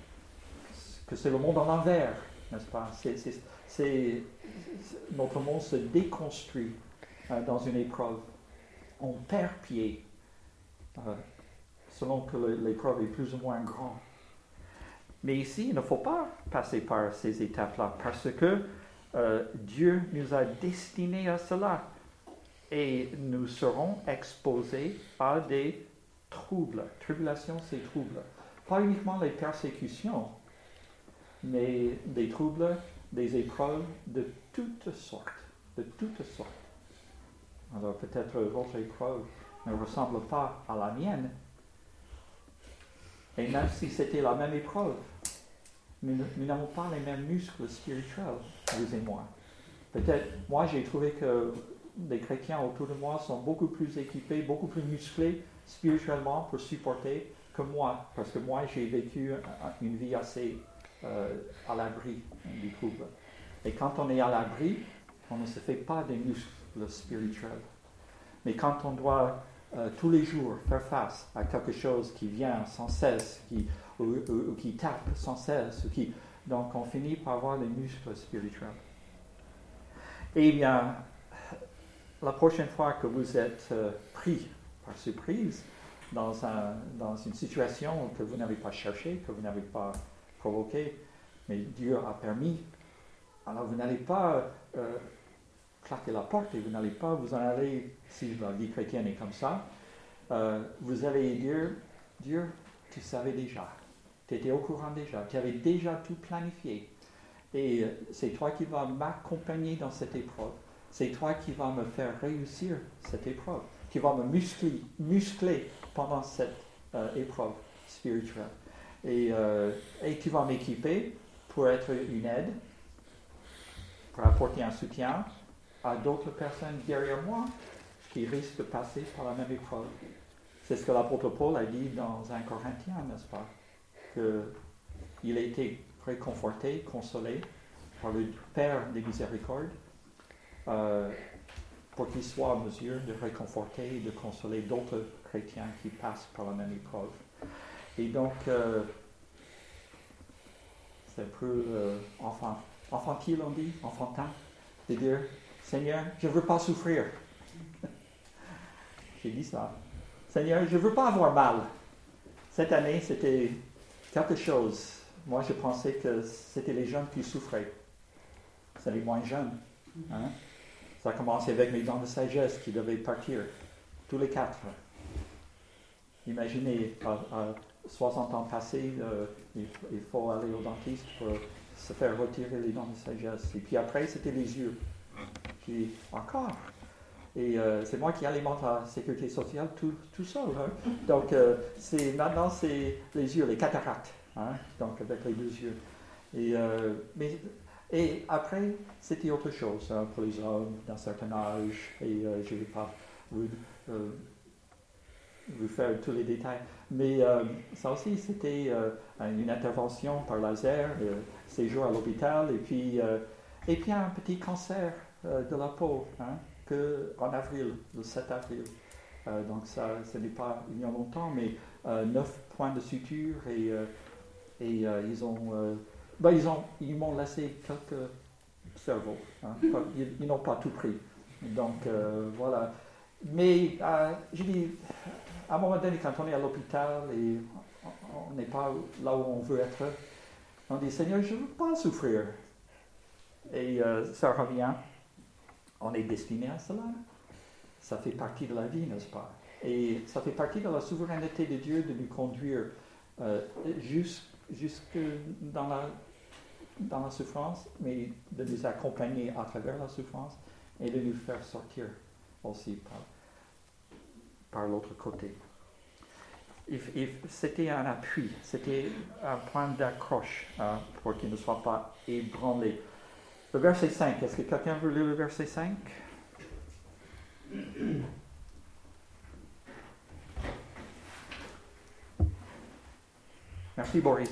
Que c'est le monde en l'envers. N'est-ce pas? C'est, c'est, c'est, notre monde se déconstruit euh, dans une épreuve. On perd pied euh, selon que le, l'épreuve est plus ou moins grande. Mais ici, il ne faut pas passer par ces étapes-là parce que euh, Dieu nous a destinés à cela et nous serons exposés à des troubles. Tribulation, c'est troubles. Pas uniquement les persécutions, mais des troubles, des épreuves de toutes sortes, de toutes sortes. Alors peut-être votre épreuve ne ressemble pas à la mienne, et même si c'était la même épreuve, nous, nous n'avons pas les mêmes muscles spirituels, vous et moi. Peut-être, moi j'ai trouvé que les chrétiens autour de moi sont beaucoup plus équipés, beaucoup plus musclés spirituellement pour supporter que moi, parce que moi j'ai vécu une vie assez Euh, à l'abri du trouble. Et quand on est à l'abri, on ne se fait pas des muscles spirituels. Mais quand on doit euh, tous les jours faire face à quelque chose qui vient sans cesse, qui, ou, ou, ou qui tape sans cesse, ou qui, donc on finit par avoir des muscles spirituels. Eh bien, la prochaine fois que vous êtes euh, pris par surprise dans, un, dans une situation que vous n'avez pas cherchée, que vous n'avez pas provoqué, Mais Dieu a permis. Alors vous n'allez pas euh, claquer la porte et vous n'allez pas vous en aller, si la vie chrétienne est comme ça, euh, vous allez dire, Dieu, tu savais déjà, tu étais au courant déjà, tu avais déjà tout planifié. Et euh, c'est toi qui vas m'accompagner dans cette épreuve. C'est toi qui vas me faire réussir cette épreuve, qui va me muscler, muscler pendant cette euh, épreuve spirituelle. Et, euh, et tu vas m'équiper pour être une aide, pour apporter un soutien à d'autres personnes derrière moi qui risquent de passer par la même épreuve. C'est ce que l'apôtre Paul a dit dans un Corinthien, n'est-ce pas? Qu'il a été réconforté, consolé par le Père des miséricordes euh, pour qu'il soit en mesure de réconforter et de consoler d'autres chrétiens qui passent par la même épreuve. Et donc, euh, c'est un peu euh, enfant, enfantile, on dit, enfantin, de dire, Seigneur, je ne veux pas souffrir. J'ai dit ça. Seigneur, je ne veux pas avoir mal. Cette année, c'était quelque chose. Moi, je pensais que c'était les jeunes qui souffraient. C'est les moins jeunes. Hein? Ça a commencé avec mes dents de sagesse qui devaient partir, tous les quatre. Imaginez, à, à soixante ans passés, euh, il, il faut aller au dentiste pour se faire retirer les dents de sagesse. Et puis après, c'était les yeux. Puis encore. Et euh, c'est moi qui alimente la sécurité sociale tout, tout seul. Hein? Donc, euh, c'est, maintenant, c'est les yeux, les cataractes. Hein? Donc, avec les deux yeux. Et, euh, mais, et après, c'était autre chose hein, pour les hommes d'un certain âge. Et euh, je ne vais pas vous, euh, vous faire tous les détails. Mais euh, ça aussi, c'était euh, une intervention par laser, euh, séjour à l'hôpital, et puis, euh, et puis un petit cancer euh, de la peau. Hein? Que en avril, le sept avril. Euh, donc ça, ce n'est pas il y a longtemps, mais euh, neuf points de suture et, euh, et euh, ils ont, euh, ben ils ont, ils m'ont laissé quelques cerveaux. Hein, ils, ils n'ont pas tout pris. Donc euh, voilà. Mais euh, je dis, à un moment donné, quand on est à l'hôpital et on n'est pas là où on veut être, on dit Seigneur, je ne veux pas souffrir. Et euh, ça revient. On est destiné à cela. Ça fait partie de la vie, n'est-ce pas? Et ça fait partie de la souveraineté de Dieu de nous conduire euh, jusque, jusque dans, la, dans la souffrance, mais de nous accompagner à travers la souffrance et de nous faire sortir aussi par, par l'autre côté. Et, et c'était un appui, c'était un point d'accroche hein, pour qu'il ne soit pas ébranlé. Le verset cinq, est-ce que quelqu'un veut lire le verset cinq? Merci Boris.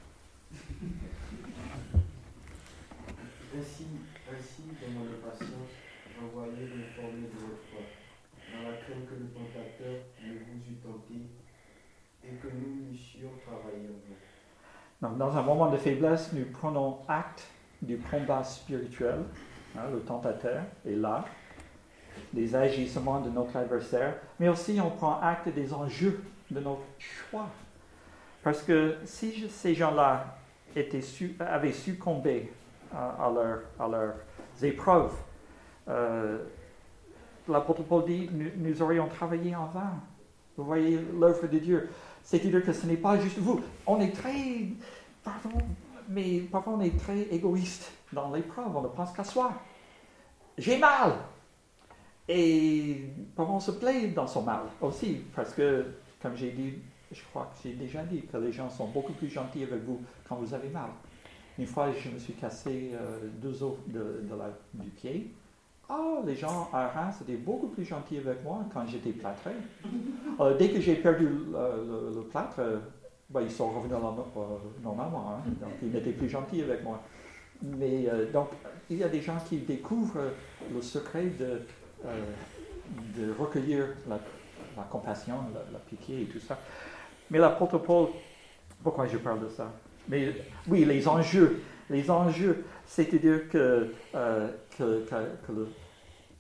Ainsi, ainsi, dans mon impatience, j'envoyais m'informer de votre foi, dans la crainte que le tentateur ne vous eût tenté et que nous n'eussions travaillé en vous. Donc, dans un moment de faiblesse, nous prenons acte du combat spirituel, hein, le tentateur est là, des agissements de notre adversaire, mais aussi on prend acte des enjeux de notre choix. Parce que si je, ces gens-là étaient su, avaient succombé à, à, leur, à leurs épreuves, euh, l'apôtre Paul dit, nous, nous aurions travaillé en vain. Vous voyez l'œuvre de Dieu. C'est-à-dire que ce n'est pas juste vous. On est très... Pardon, mais parfois on est très égoïste dans l'épreuve, on ne pense qu'à soi. J'ai mal. Et parfois on se plaît dans son mal aussi, parce que, comme j'ai dit, je crois que j'ai déjà dit, que les gens sont beaucoup plus gentils avec vous quand vous avez mal. Une fois, je me suis cassé euh, deux os de, de la, du pied. Ah, les gens à Reims étaient beaucoup plus gentils avec moi quand j'étais plâtré. Euh, dès que j'ai perdu le, le, le plâtre, euh, ben, ils sont revenus euh, normalement, hein, donc ils n'étaient plus gentils avec moi. Mais euh, donc, il y a des gens qui découvrent le secret de, euh, de recueillir la, la compassion, la, la pitié et tout ça. Mais l'apôtre Paul, pourquoi je parle de ça? Mais oui, les enjeux, les enjeux, c'est-à-dire que, euh, que, que, que le,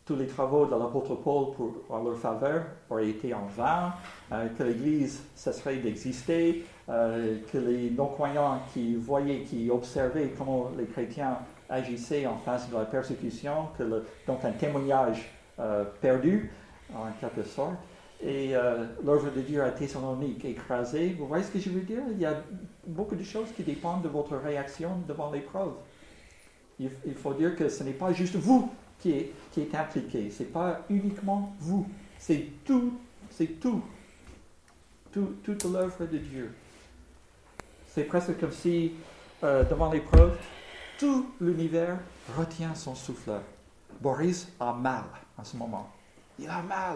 tous les travaux de l'apôtre Paul pour, en leur faveur auraient été en vain, euh, que l'Église cesserait d'exister, euh, que les non-croyants qui voyaient, qui observaient comment les chrétiens agissaient en face de la persécution, que le, donc un témoignage euh, perdu, en quelque sorte, et euh, l'œuvre de Dieu à Thessalonique écrasée. Vous voyez ce que je veux dire? Il y a beaucoup de choses qui dépendent de votre réaction devant l'épreuve. Il, il faut dire que ce n'est pas juste vous qui est, qui est impliqué. Ce n'est pas uniquement vous. C'est tout, c'est tout. tout toute l'œuvre de Dieu. C'est presque comme si, euh, devant l'épreuve, tout l'univers retient son souffle. Boris a mal en ce moment. Il a mal.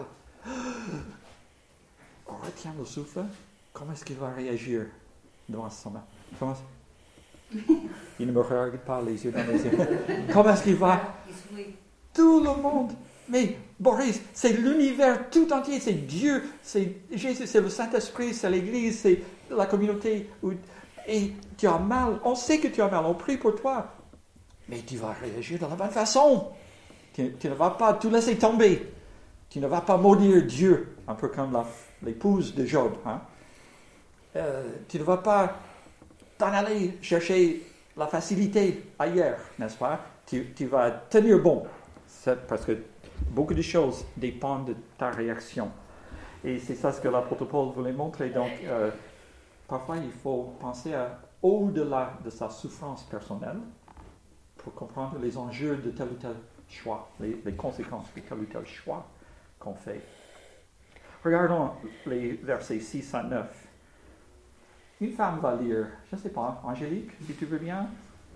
On retient le souffle. Comment est-ce qu'il va réagir devant ce moment? Comment Il ne me regarde pas les yeux dans les yeux. Comment est-ce qu'il va? Tout le monde. Mais Boris, c'est l'univers tout entier. C'est Dieu, c'est Jésus, c'est le Saint-Esprit, c'est l'Église, c'est la communauté. Où, et tu as mal. On sait que tu as mal. On prie pour toi. Mais tu vas réagir de la bonne façon. Tu, tu ne vas pas tout laisser tomber. Tu ne vas pas maudire Dieu, un peu comme la, l'épouse de Job. Hein? Euh, tu ne vas pas t'en aller chercher la facilité ailleurs, n'est-ce pas? Tu, tu vas tenir bon. C'est parce que beaucoup de choses dépendent de ta réaction. Et c'est ça ce que l'apôtre Paul voulait montrer. Donc, euh, parfois, il faut penser à, au-delà de sa souffrance personnelle pour comprendre les enjeux de tel ou tel choix, les, les conséquences de tel ou tel choix qu'on fait. Regardons les versets six à neuf. Une femme va lire, je ne sais pas, Angélique, si tu veux bien.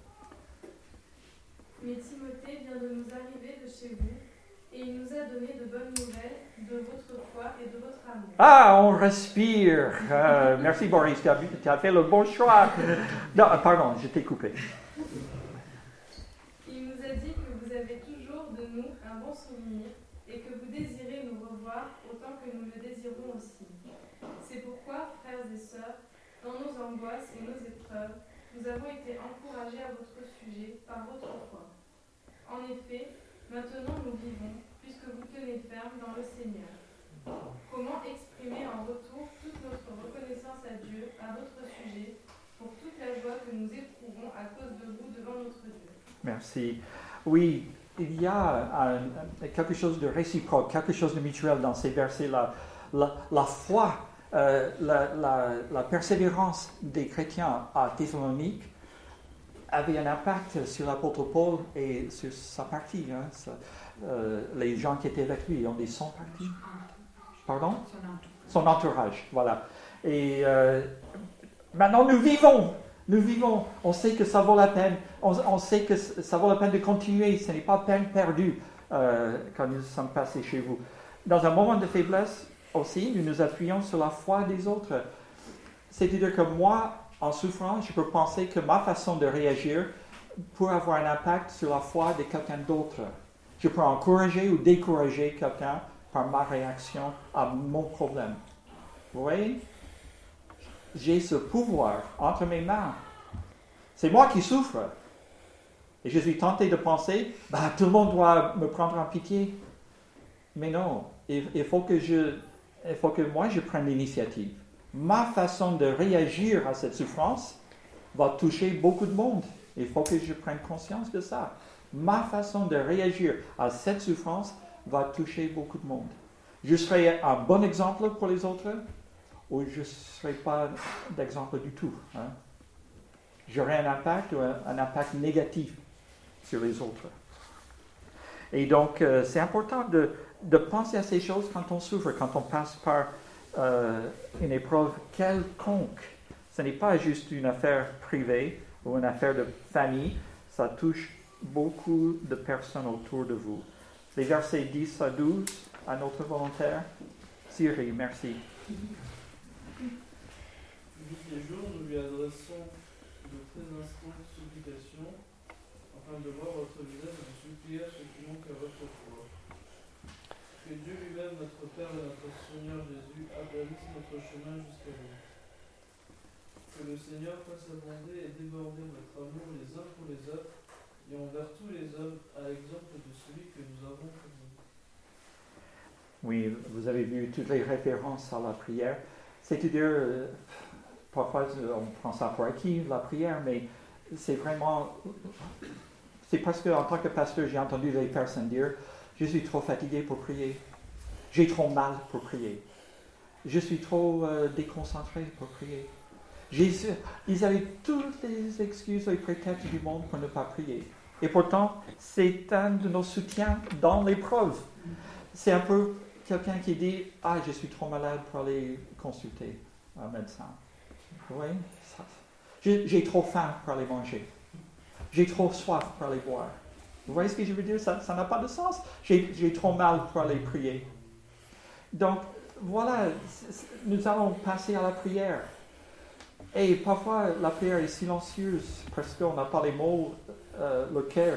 Mais Timothée vient de nous arriver de chez vous, et il nous a donné de bonnes nouvelles de votre foi et de votre amour. Ah, on respire. Euh, merci Boris, tu as, tu as fait le bon choix. Non, pardon, je t'ai coupé. Il nous a dit que vous avez toujours de nous un bon souvenir et que vous désirez nous revoir autant que nous le désirons aussi. C'est pourquoi, frères et sœurs, dans nos angoisses et nos épreuves, nous avons été encouragés à votre sujet par votre foi. En effet, maintenant nous vivons, puisque vous tenez ferme dans le Seigneur. Comment exprimer en retour toute notre reconnaissance à Dieu à votre sujet pour toute la joie que nous éprouvons à cause de vous devant notre Dieu? Merci. Oui, il y a un, quelque chose de réciproque, quelque chose de mutuel dans ces versets-là. La, la foi, euh, la, la, la persévérance des chrétiens à Thessalonique avait un impact sur l'apôtre Paul et sur sa partie. Hein, ça, euh, les gens qui étaient avec lui, on dit son parti. Pardon? Son entourage, voilà. Et euh, maintenant nous vivons. Nous vivons, on sait que ça vaut la peine, on, on sait que ça vaut la peine de continuer, ce n'est pas peine perdue euh, quand nous sommes passés chez vous. Dans un moment de faiblesse aussi, nous nous appuyons sur la foi des autres. C'est-à-dire que moi, en souffrant, je peux penser que ma façon de réagir peut avoir un impact sur la foi de quelqu'un d'autre. Je peux encourager ou décourager quelqu'un par ma réaction à mon problème. Vous voyez? J'ai ce pouvoir entre mes mains. C'est moi qui souffre. Et je suis tenté de penser, bah, tout le monde doit me prendre en pitié. Mais non, il, il, faut que je, il faut que moi je prenne l'initiative. Ma façon de réagir à cette souffrance va toucher beaucoup de monde. Il faut que je prenne conscience de ça. Ma façon de réagir à cette souffrance va toucher beaucoup de monde. Je serai un bon exemple pour les autres, ou je ne serai pas d'exemple du tout. Hein. J'aurai un impact ou un, un impact négatif sur les autres. Et donc, euh, c'est important de, de penser à ces choses quand on souffre, quand on passe par euh, une épreuve quelconque. Ce n'est pas juste une affaire privée ou une affaire de famille, ça touche beaucoup de personnes autour de vous. Les versets dix à douze, à notre volontaire. Siri, merci. Tous les jours, nous lui adressons de très instantes supplications, afin de voir votre visage et de supplier à ceux qui manquent à votre foi. Que Dieu lui-même, notre Père et notre Seigneur Jésus, aplanisse notre chemin jusqu'à vous. Que le Seigneur fasse abonder et déborder votre amour les uns pour les autres, et envers tous les hommes, à l'exemple de celui que nous avons pour vous. Oui, vous avez vu toutes les références à la prière. C'est-à-dire, euh, parfois on prend ça pour acquis, la prière, mais c'est vraiment... C'est parce qu'en tant que pasteur, j'ai entendu les personnes dire « Je suis trop fatigué pour prier. J'ai trop mal pour prier. Je suis trop euh, déconcentré pour prier. » Jésus, ils avaient toutes les excuses et prétextes du monde pour ne pas prier. Et pourtant, c'est un de nos soutiens dans l'épreuve. C'est un peu quelqu'un qui dit « Ah, je suis trop malade pour aller consulter un médecin. » Vous voyez? Ça, j'ai, j'ai trop faim pour aller manger. J'ai trop soif pour aller boire. Vous voyez ce que je veux dire? Ça, ça n'a pas de sens. J'ai, j'ai trop mal pour aller prier. Donc, voilà, nous allons passer à la prière. Et parfois, la prière est silencieuse parce qu'on n'a pas les mots, euh, le cœur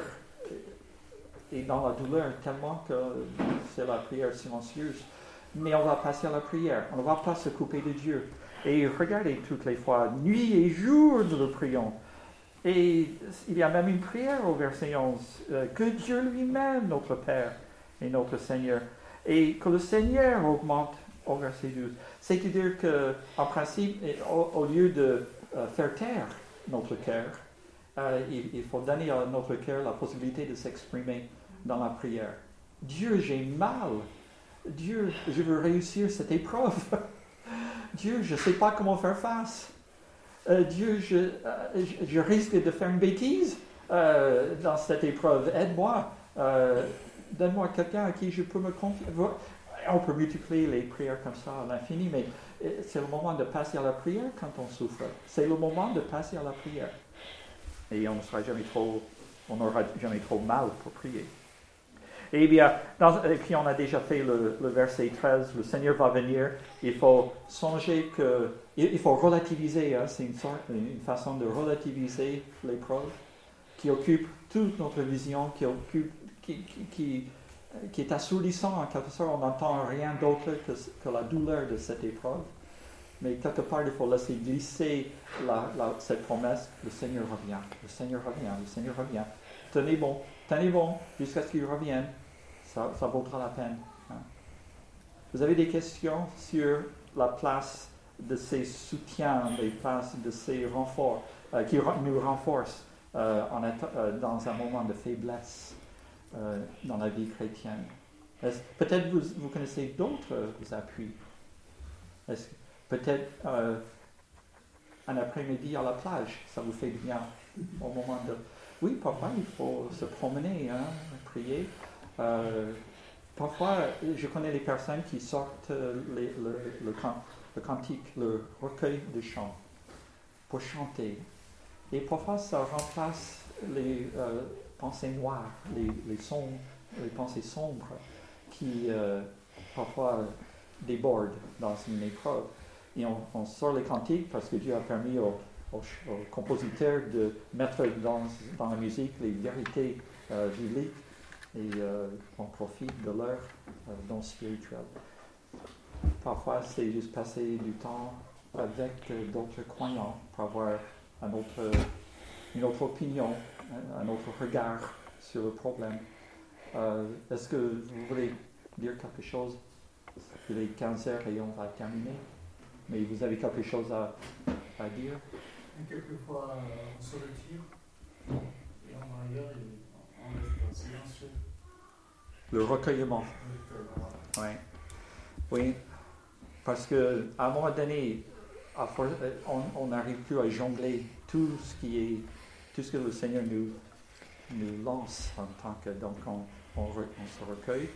est dans la douleur tellement que c'est la prière silencieuse. Mais on va passer à la prière. On ne va pas se couper de Dieu. Et regardez toutes les fois, nuit et jour, nous le prions. Et il y a même une prière au verset onze, euh, que Dieu lui-même, notre Père et notre Seigneur, et que le Seigneur augmente au verset douze. C'est-à-dire qu'en principe, au, au lieu de euh, faire taire notre cœur, euh, il, il faut donner à notre cœur la possibilité de s'exprimer dans la prière. Dieu, j'ai mal. Dieu, je veux réussir cette épreuve. Dieu, je ne sais pas comment faire face. Euh, Dieu, je, euh, je, je risque de faire une bêtise euh, dans cette épreuve. Aide-moi. Euh, donne-moi quelqu'un à qui je peux me confier. On peut multiplier les prières comme ça à l'infini, mais c'est le moment de passer à la prière quand on souffre. C'est le moment de passer à la prière. Et on ne sera jamais trop, on n'aura jamais trop mal pour prier. Et bien, dans, et puis on a déjà fait le, le verset treize, le Seigneur va venir. Il faut songer que, il, il faut relativiser, hein, c'est une sorte, une façon de relativiser l'épreuve qui occupe toute notre vision, qui occupe, qui, qui, qui qui est assourdissant en quelque sorte. On n'entend rien d'autre que, que la douleur de cette épreuve. Mais quelque part, il faut laisser glisser la, la, cette promesse, le Seigneur revient, le Seigneur revient, le Seigneur revient. Tenez bon, tenez bon jusqu'à ce qu'il revienne. Ça, ça vaudra la peine. Hein. Vous avez des questions sur la place de ces soutiens, les places de ces renforts euh, qui nous renforcent euh, en, euh, dans un moment de faiblesse Euh, dans la vie chrétienne. Est-ce, peut-être vous, vous connaissez d'autres euh, appuis. Est-ce, peut-être euh, un après-midi à la plage, ça vous fait bien au moment de... Oui, parfois il faut se promener, hein, prier. Euh, parfois, je connais des personnes qui sortent les, le, le, can, le cantique, le recueil de chants pour chanter. Et parfois, ça remplace les... Euh, pensées noires, les, les, sombres, les pensées sombres qui euh, parfois débordent dans une épreuve. Et on, on sort les cantiques parce que Dieu a permis aux, aux, aux compositeurs de mettre dans, dans la musique les vérités euh, bibliques et euh, on profite de leur euh, don spirituel. Parfois, c'est juste passer du temps avec euh, d'autres croyants pour avoir un autre, une autre opinion, un autre regard sur le problème. Euh, est-ce que vous voulez dire quelque chose? Il est quinze heures et on va terminer. Mais vous avez quelque chose à, à dire? Quelquefois, on se retire et en arrière, on reste en silence. Le recueillement. Oui. Oui. Parce qu'à un moment donné, à force, on n'arrive plus à jongler tout ce qui est tout ce que le Seigneur nous, nous lance en tant que... Donc, on, on, re, on se recueille.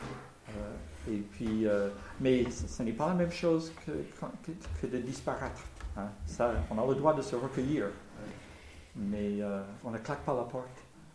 Euh, et puis, euh, mais ce, ce n'est pas la même chose que, que, que de disparaître. Hein. Ça, on a le droit de se recueillir. Mais euh, on ne claque pas la porte.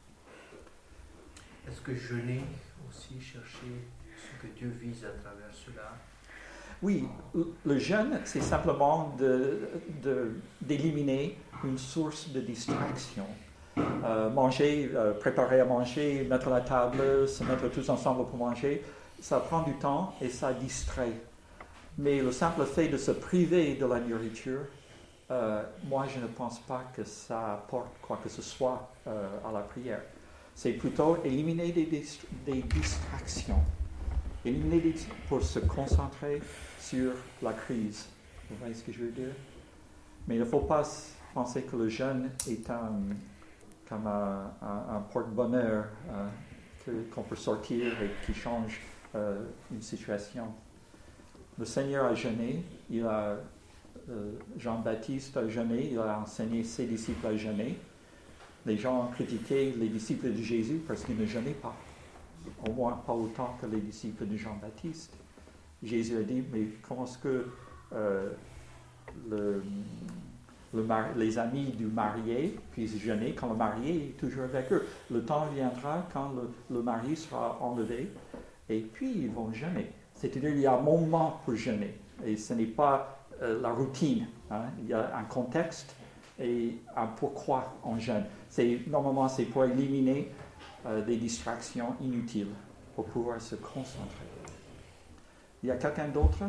Est-ce que jeûner aussi, chercher ce que Dieu vise à travers cela? Oui, le jeûne, c'est simplement de, de, d'éliminer une source de distraction. Euh, manger, euh, préparer à manger, mettre la table, se mettre tous ensemble pour manger, ça prend du temps et ça distrait. Mais le simple fait de se priver de la nourriture, euh, moi je ne pense pas que ça apporte quoi que ce soit euh, à la prière. C'est plutôt éliminer des, dist- des distractions. éliminer les pour se concentrer sur la crise. Vous voyez ce que je veux dire? Mais il ne faut pas penser que le jeûne est un, comme un, un, un porte-bonheur euh, que, qu'on peut sortir et qui change euh, une situation. Le Seigneur a jeûné, il a, euh, Jean-Baptiste a jeûné, il a enseigné ses disciples à jeûner. Les gens ont critiqué les disciples de Jésus parce qu'ils ne jeûnaient pas, au moins pas autant que les disciples de Jean-Baptiste. Jésus a dit, mais comment est-ce que euh, le, le mar- les amis du marié puissent jeûner quand le marié est toujours avec eux? Le temps viendra quand le, le mari sera enlevé et puis ils vont jeûner. C'est-à-dire qu'il y a un moment pour jeûner et ce n'est pas euh, la routine. Hein? Il y a un contexte et un pourquoi on jeûne. C'est, normalement, c'est pour éliminer euh, des distractions inutiles, pour pouvoir se concentrer. Il y a quelqu'un d'autre?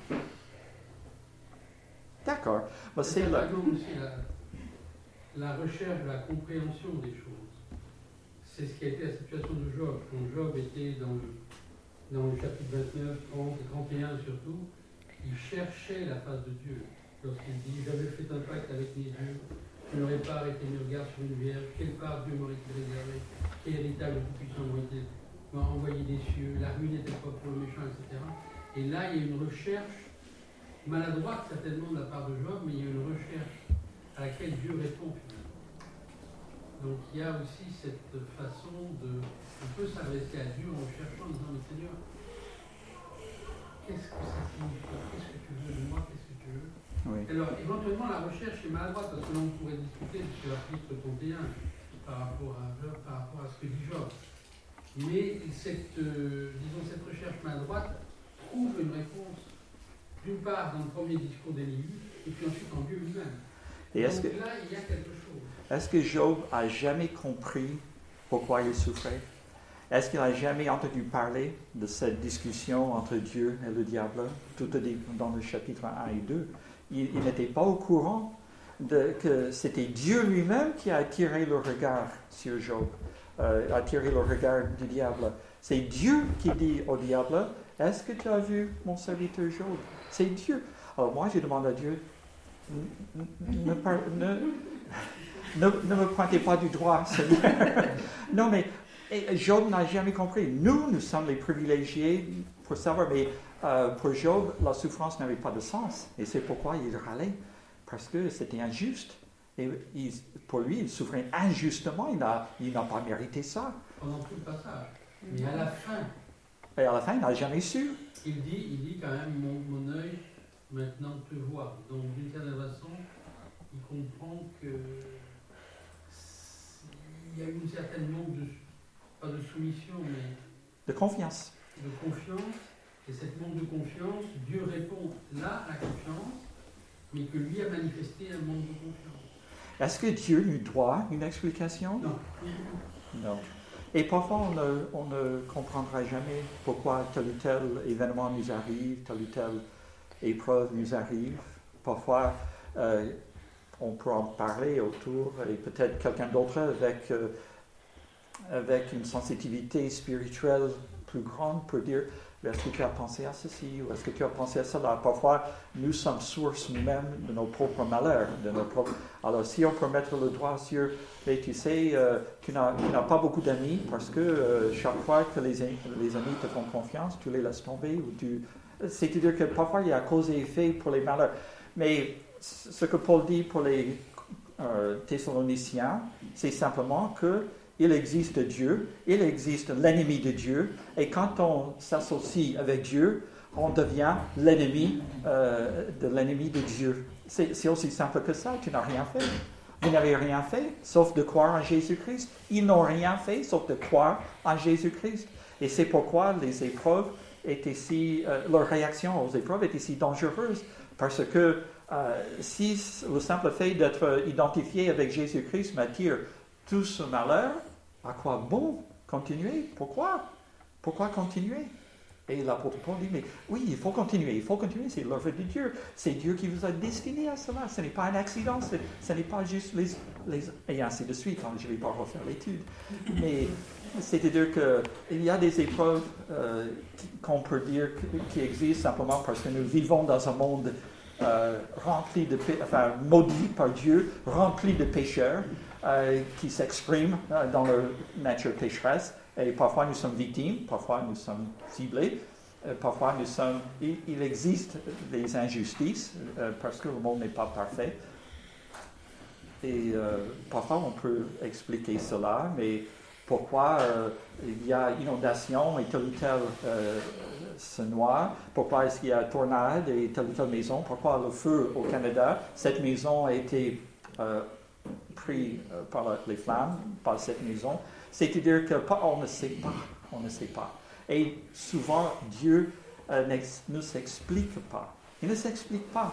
D'accord. Bah, c'est c'est là. par exemple aussi la, la recherche, la compréhension des choses. C'est ce qui a été la situation de Job. Quand Job était dans le, dans le chapitre vingt-neuf, trente et trente et un surtout, il cherchait la face de Dieu. Lorsqu'il dit « J'avais fait un pacte avec mes dieux, je n'aurais pas arrêté mes regards sur une vierge, quelle part Dieu m'aurait-il réservé, quel héritage le Tout-Puissant m'a envoyé des cieux, la ruine n'était pas pour le méchant, et cetera » Et là, il y a une recherche, maladroite certainement de la part de Job, mais il y a une recherche à laquelle Dieu répond finalement. Donc il y a aussi cette façon de... On peut s'adresser à Dieu en cherchant, en disant « Mais Seigneur, qu'est-ce que ça signifie? Qu'est-ce que tu veux de moi? Qu'est-ce que tu veux ?» Oui. Alors, éventuellement, la recherche est maladroite, parce que là, on pourrait discuter sur l'article trente et un par rapport à Job, par rapport à ce que dit Job. Mais cette, euh, disons, cette recherche maladroite trouve une réponse, d'une part, dans le premier discours d'Élie, et puis ensuite en Dieu lui-même. Et est-ce Donc que, là, il y a quelque chose. est-ce que Job a jamais compris pourquoi il souffrait? Est-ce qu'il a jamais entendu parler de cette discussion entre Dieu et le diable, tout dans le chapitre un et deux? Il, il n'était pas au courant de, que c'était Dieu lui-même qui a attiré le regard sur Job, euh, attiré le regard du diable. C'est Dieu qui dit au diable, « Est-ce que tu as vu mon serviteur Job ?» C'est Dieu. Alors moi, je demande à Dieu, ne, par, ne, ne, ne me pointez pas du doigt, Seigneur. Non, mais et Job n'a jamais compris. Nous, nous sommes les privilégiés pour savoir, mais euh, pour Job, la souffrance n'avait pas de sens. Et c'est pourquoi il râlait, parce que c'était injuste. Et il, pour lui, il souffrait injustement, il n'a, il n'a pas mérité ça. Pendant tout le passage. Mais à la fin, et à la fin, il n'a jamais su. il dit, il dit quand même, mon, mon œil maintenant te voit. Donc d'une certaine façon, il comprend que il y a une certaine manque de, pas de soumission, mais De confiance. de confiance. Et cette manque de confiance, Dieu répond là à la confiance, mais que lui a manifesté un manque de confiance. Est-ce que Dieu nous doit une explication? Non. Non. Et parfois, on ne, on ne comprendra jamais pourquoi tel ou tel événement nous arrive, telle ou telle épreuve nous arrive. Parfois, euh, on peut en parler autour, et peut-être quelqu'un d'autre avec, euh, avec une sensibilité spirituelle plus grande pour dire, est-ce que tu as pensé à ceci ou est-ce que tu as pensé à cela? Parfois, nous sommes source nous-mêmes de nos propres malheurs. De nos propres... Alors, si on peut mettre le doigt sur, et tu sais, euh, tu, n'as, tu n'as pas beaucoup d'amis parce que euh, chaque fois que les, les amis te font confiance, tu les laisses tomber. Ou tu... C'est-à-dire que parfois, il y a cause et effet pour les malheurs. Mais ce que Paul dit pour les euh, Thessaloniciens, c'est simplement que il existe Dieu, il existe l'ennemi de Dieu, et quand on s'associe avec Dieu, on devient l'ennemi euh, de l'ennemi de Dieu. C'est, c'est aussi simple que ça, tu n'as rien fait. Vous n'avez rien fait, sauf de croire en Jésus-Christ. Ils n'ont rien fait, sauf de croire en Jésus-Christ. Et c'est pourquoi les épreuves étaient si, euh, leur réaction aux épreuves était si dangereuse, parce que euh, si le simple fait d'être identifié avec Jésus-Christ m'attire tout ce malheur, à quoi bon continuer? Pourquoi? Pourquoi continuer? Et l'apôtre Paul dit, mais oui, il faut continuer, il faut continuer, c'est l'œuvre de Dieu. C'est Dieu qui vous a destiné à cela. Ce n'est pas un accident, ce n'est pas juste les... les et ainsi de suite, hein, je ne vais pas refaire l'étude. Mais C'est-à-dire qu'il y a des épreuves euh, qu'on peut dire qui existent simplement parce que nous vivons dans un monde euh, rempli de, enfin maudit par Dieu, rempli de pécheurs euh, qui s'expriment euh, dans leur nature pécheresse. Et parfois nous sommes victimes, parfois nous sommes ciblés, euh, parfois nous sommes. Il, il existe des injustices euh, parce que le monde n'est pas parfait. Et euh, parfois on peut expliquer cela, mais pourquoi euh, il y a inondation et telle ou telle euh, se noie, pourquoi est-ce qu'il y a tornade et telle ou telle maison, pourquoi le feu au Canada, cette maison a été euh, prise euh, par la, les flammes, par cette maison. C'est-à-dire qu'on ne sait pas, on ne sait pas. Et souvent, Dieu euh, ne s'explique pas. Il ne s'explique pas.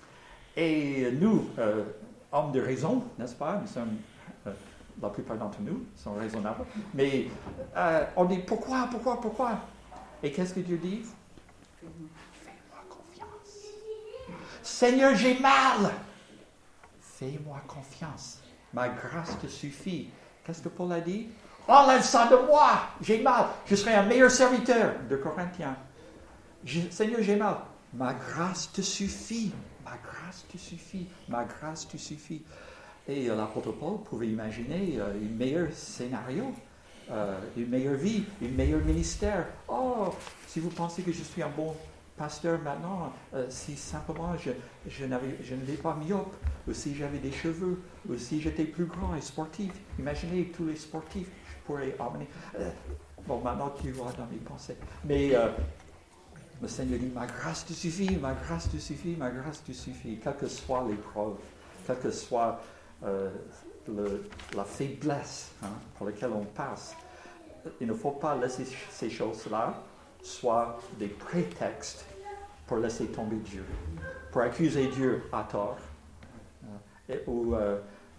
Et nous, euh, hommes de raison, n'est-ce pas, nous sommes... Euh, la plupart d'entre nous sont raisonnables, mais euh, on dit pourquoi, pourquoi, pourquoi? Et qu'est-ce que Dieu dit? Fais-moi confiance. Seigneur, j'ai mal. Fais-moi confiance. Ma grâce te suffit. Qu'est-ce que Paul a dit? Enlève ça de moi. J'ai mal. Je serai un meilleur serviteur. De Corinthiens. Je, Seigneur, j'ai mal. Ma grâce te suffit. Ma grâce te suffit. Ma grâce te suffit. Et euh, l'apôtre Paul pouvait imaginer euh, un meilleur scénario, euh, une meilleure vie, un meilleur ministère. Oh, si vous pensez que je suis un bon pasteur maintenant, euh, si simplement je, je, n'avais, je n'étais pas myope, ou si j'avais des cheveux, ou si j'étais plus grand et sportif. Imaginez tous les sportifs que je pourrais emmener. Euh, bon, maintenant tu vois dans mes pensées. Mais euh, le Seigneur dit, ma grâce te suffit, ma grâce te suffit, ma grâce te suffit, quelle que soit l'épreuve, quelle que soit Euh, le, la faiblesse hein, par laquelle on passe. Il ne faut pas laisser ces choses-là soit des prétextes pour laisser tomber Dieu, pour accuser Dieu à tort, euh, et, ou, euh,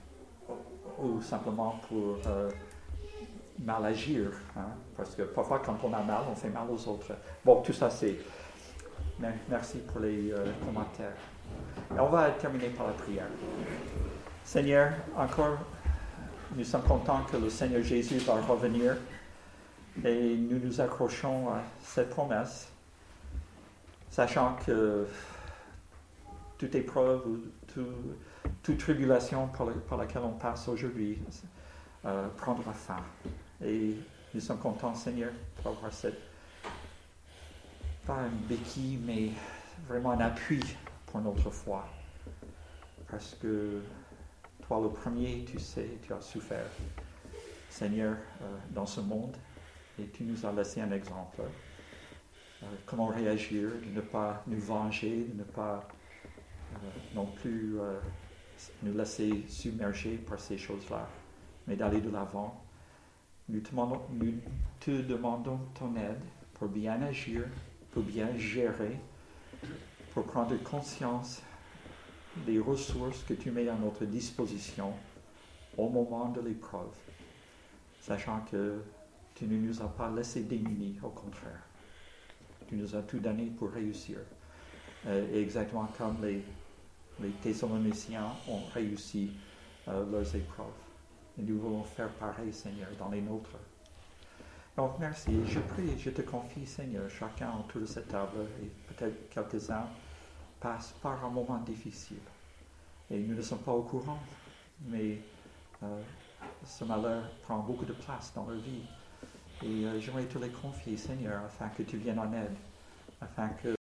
ou simplement pour euh, mal agir. Hein, parce que parfois, quand on a mal, on fait mal aux autres. Bon, tout ça, c'est... Merci pour les euh, commentaires. Et on va terminer par la prière. Seigneur, encore, nous sommes contents que le Seigneur Jésus va revenir et nous nous accrochons à cette promesse, sachant que toute épreuve ou tout, toute tribulation par, le, par laquelle on passe aujourd'hui euh, prendra fin. Et nous sommes contents, Seigneur, pour avoir cette, pas une béquille, mais vraiment un appui pour notre foi. Parce que toi, le premier, tu sais, tu as souffert, Seigneur, euh, dans ce monde, et tu nous as laissé un exemple. Euh, comment réagir, de ne pas nous venger, de ne pas euh, non plus euh, nous laisser submerger par ces choses-là, mais d'aller de l'avant. Nous te, demandons, nous te demandons ton aide pour bien agir, pour bien gérer, pour prendre conscience des ressources que tu mets à notre disposition au moment de l'épreuve, sachant que tu ne nous as pas laissés démunis, au contraire. Tu nous as tout donné pour réussir. Euh, exactement comme les, les Thessaloniciens ont réussi euh, leurs épreuves. Et nous voulons faire pareil, Seigneur, dans les nôtres. Donc, merci. Je prie, je te confie, Seigneur, chacun autour de cette table, et peut-être quelques-uns, passe par un moment difficile. Et nous ne sommes pas au courant, mais euh, ce malheur prend beaucoup de place dans leur vie. Et euh, j'aimerais te les confier, Seigneur, afin que tu viennes en aide, afin que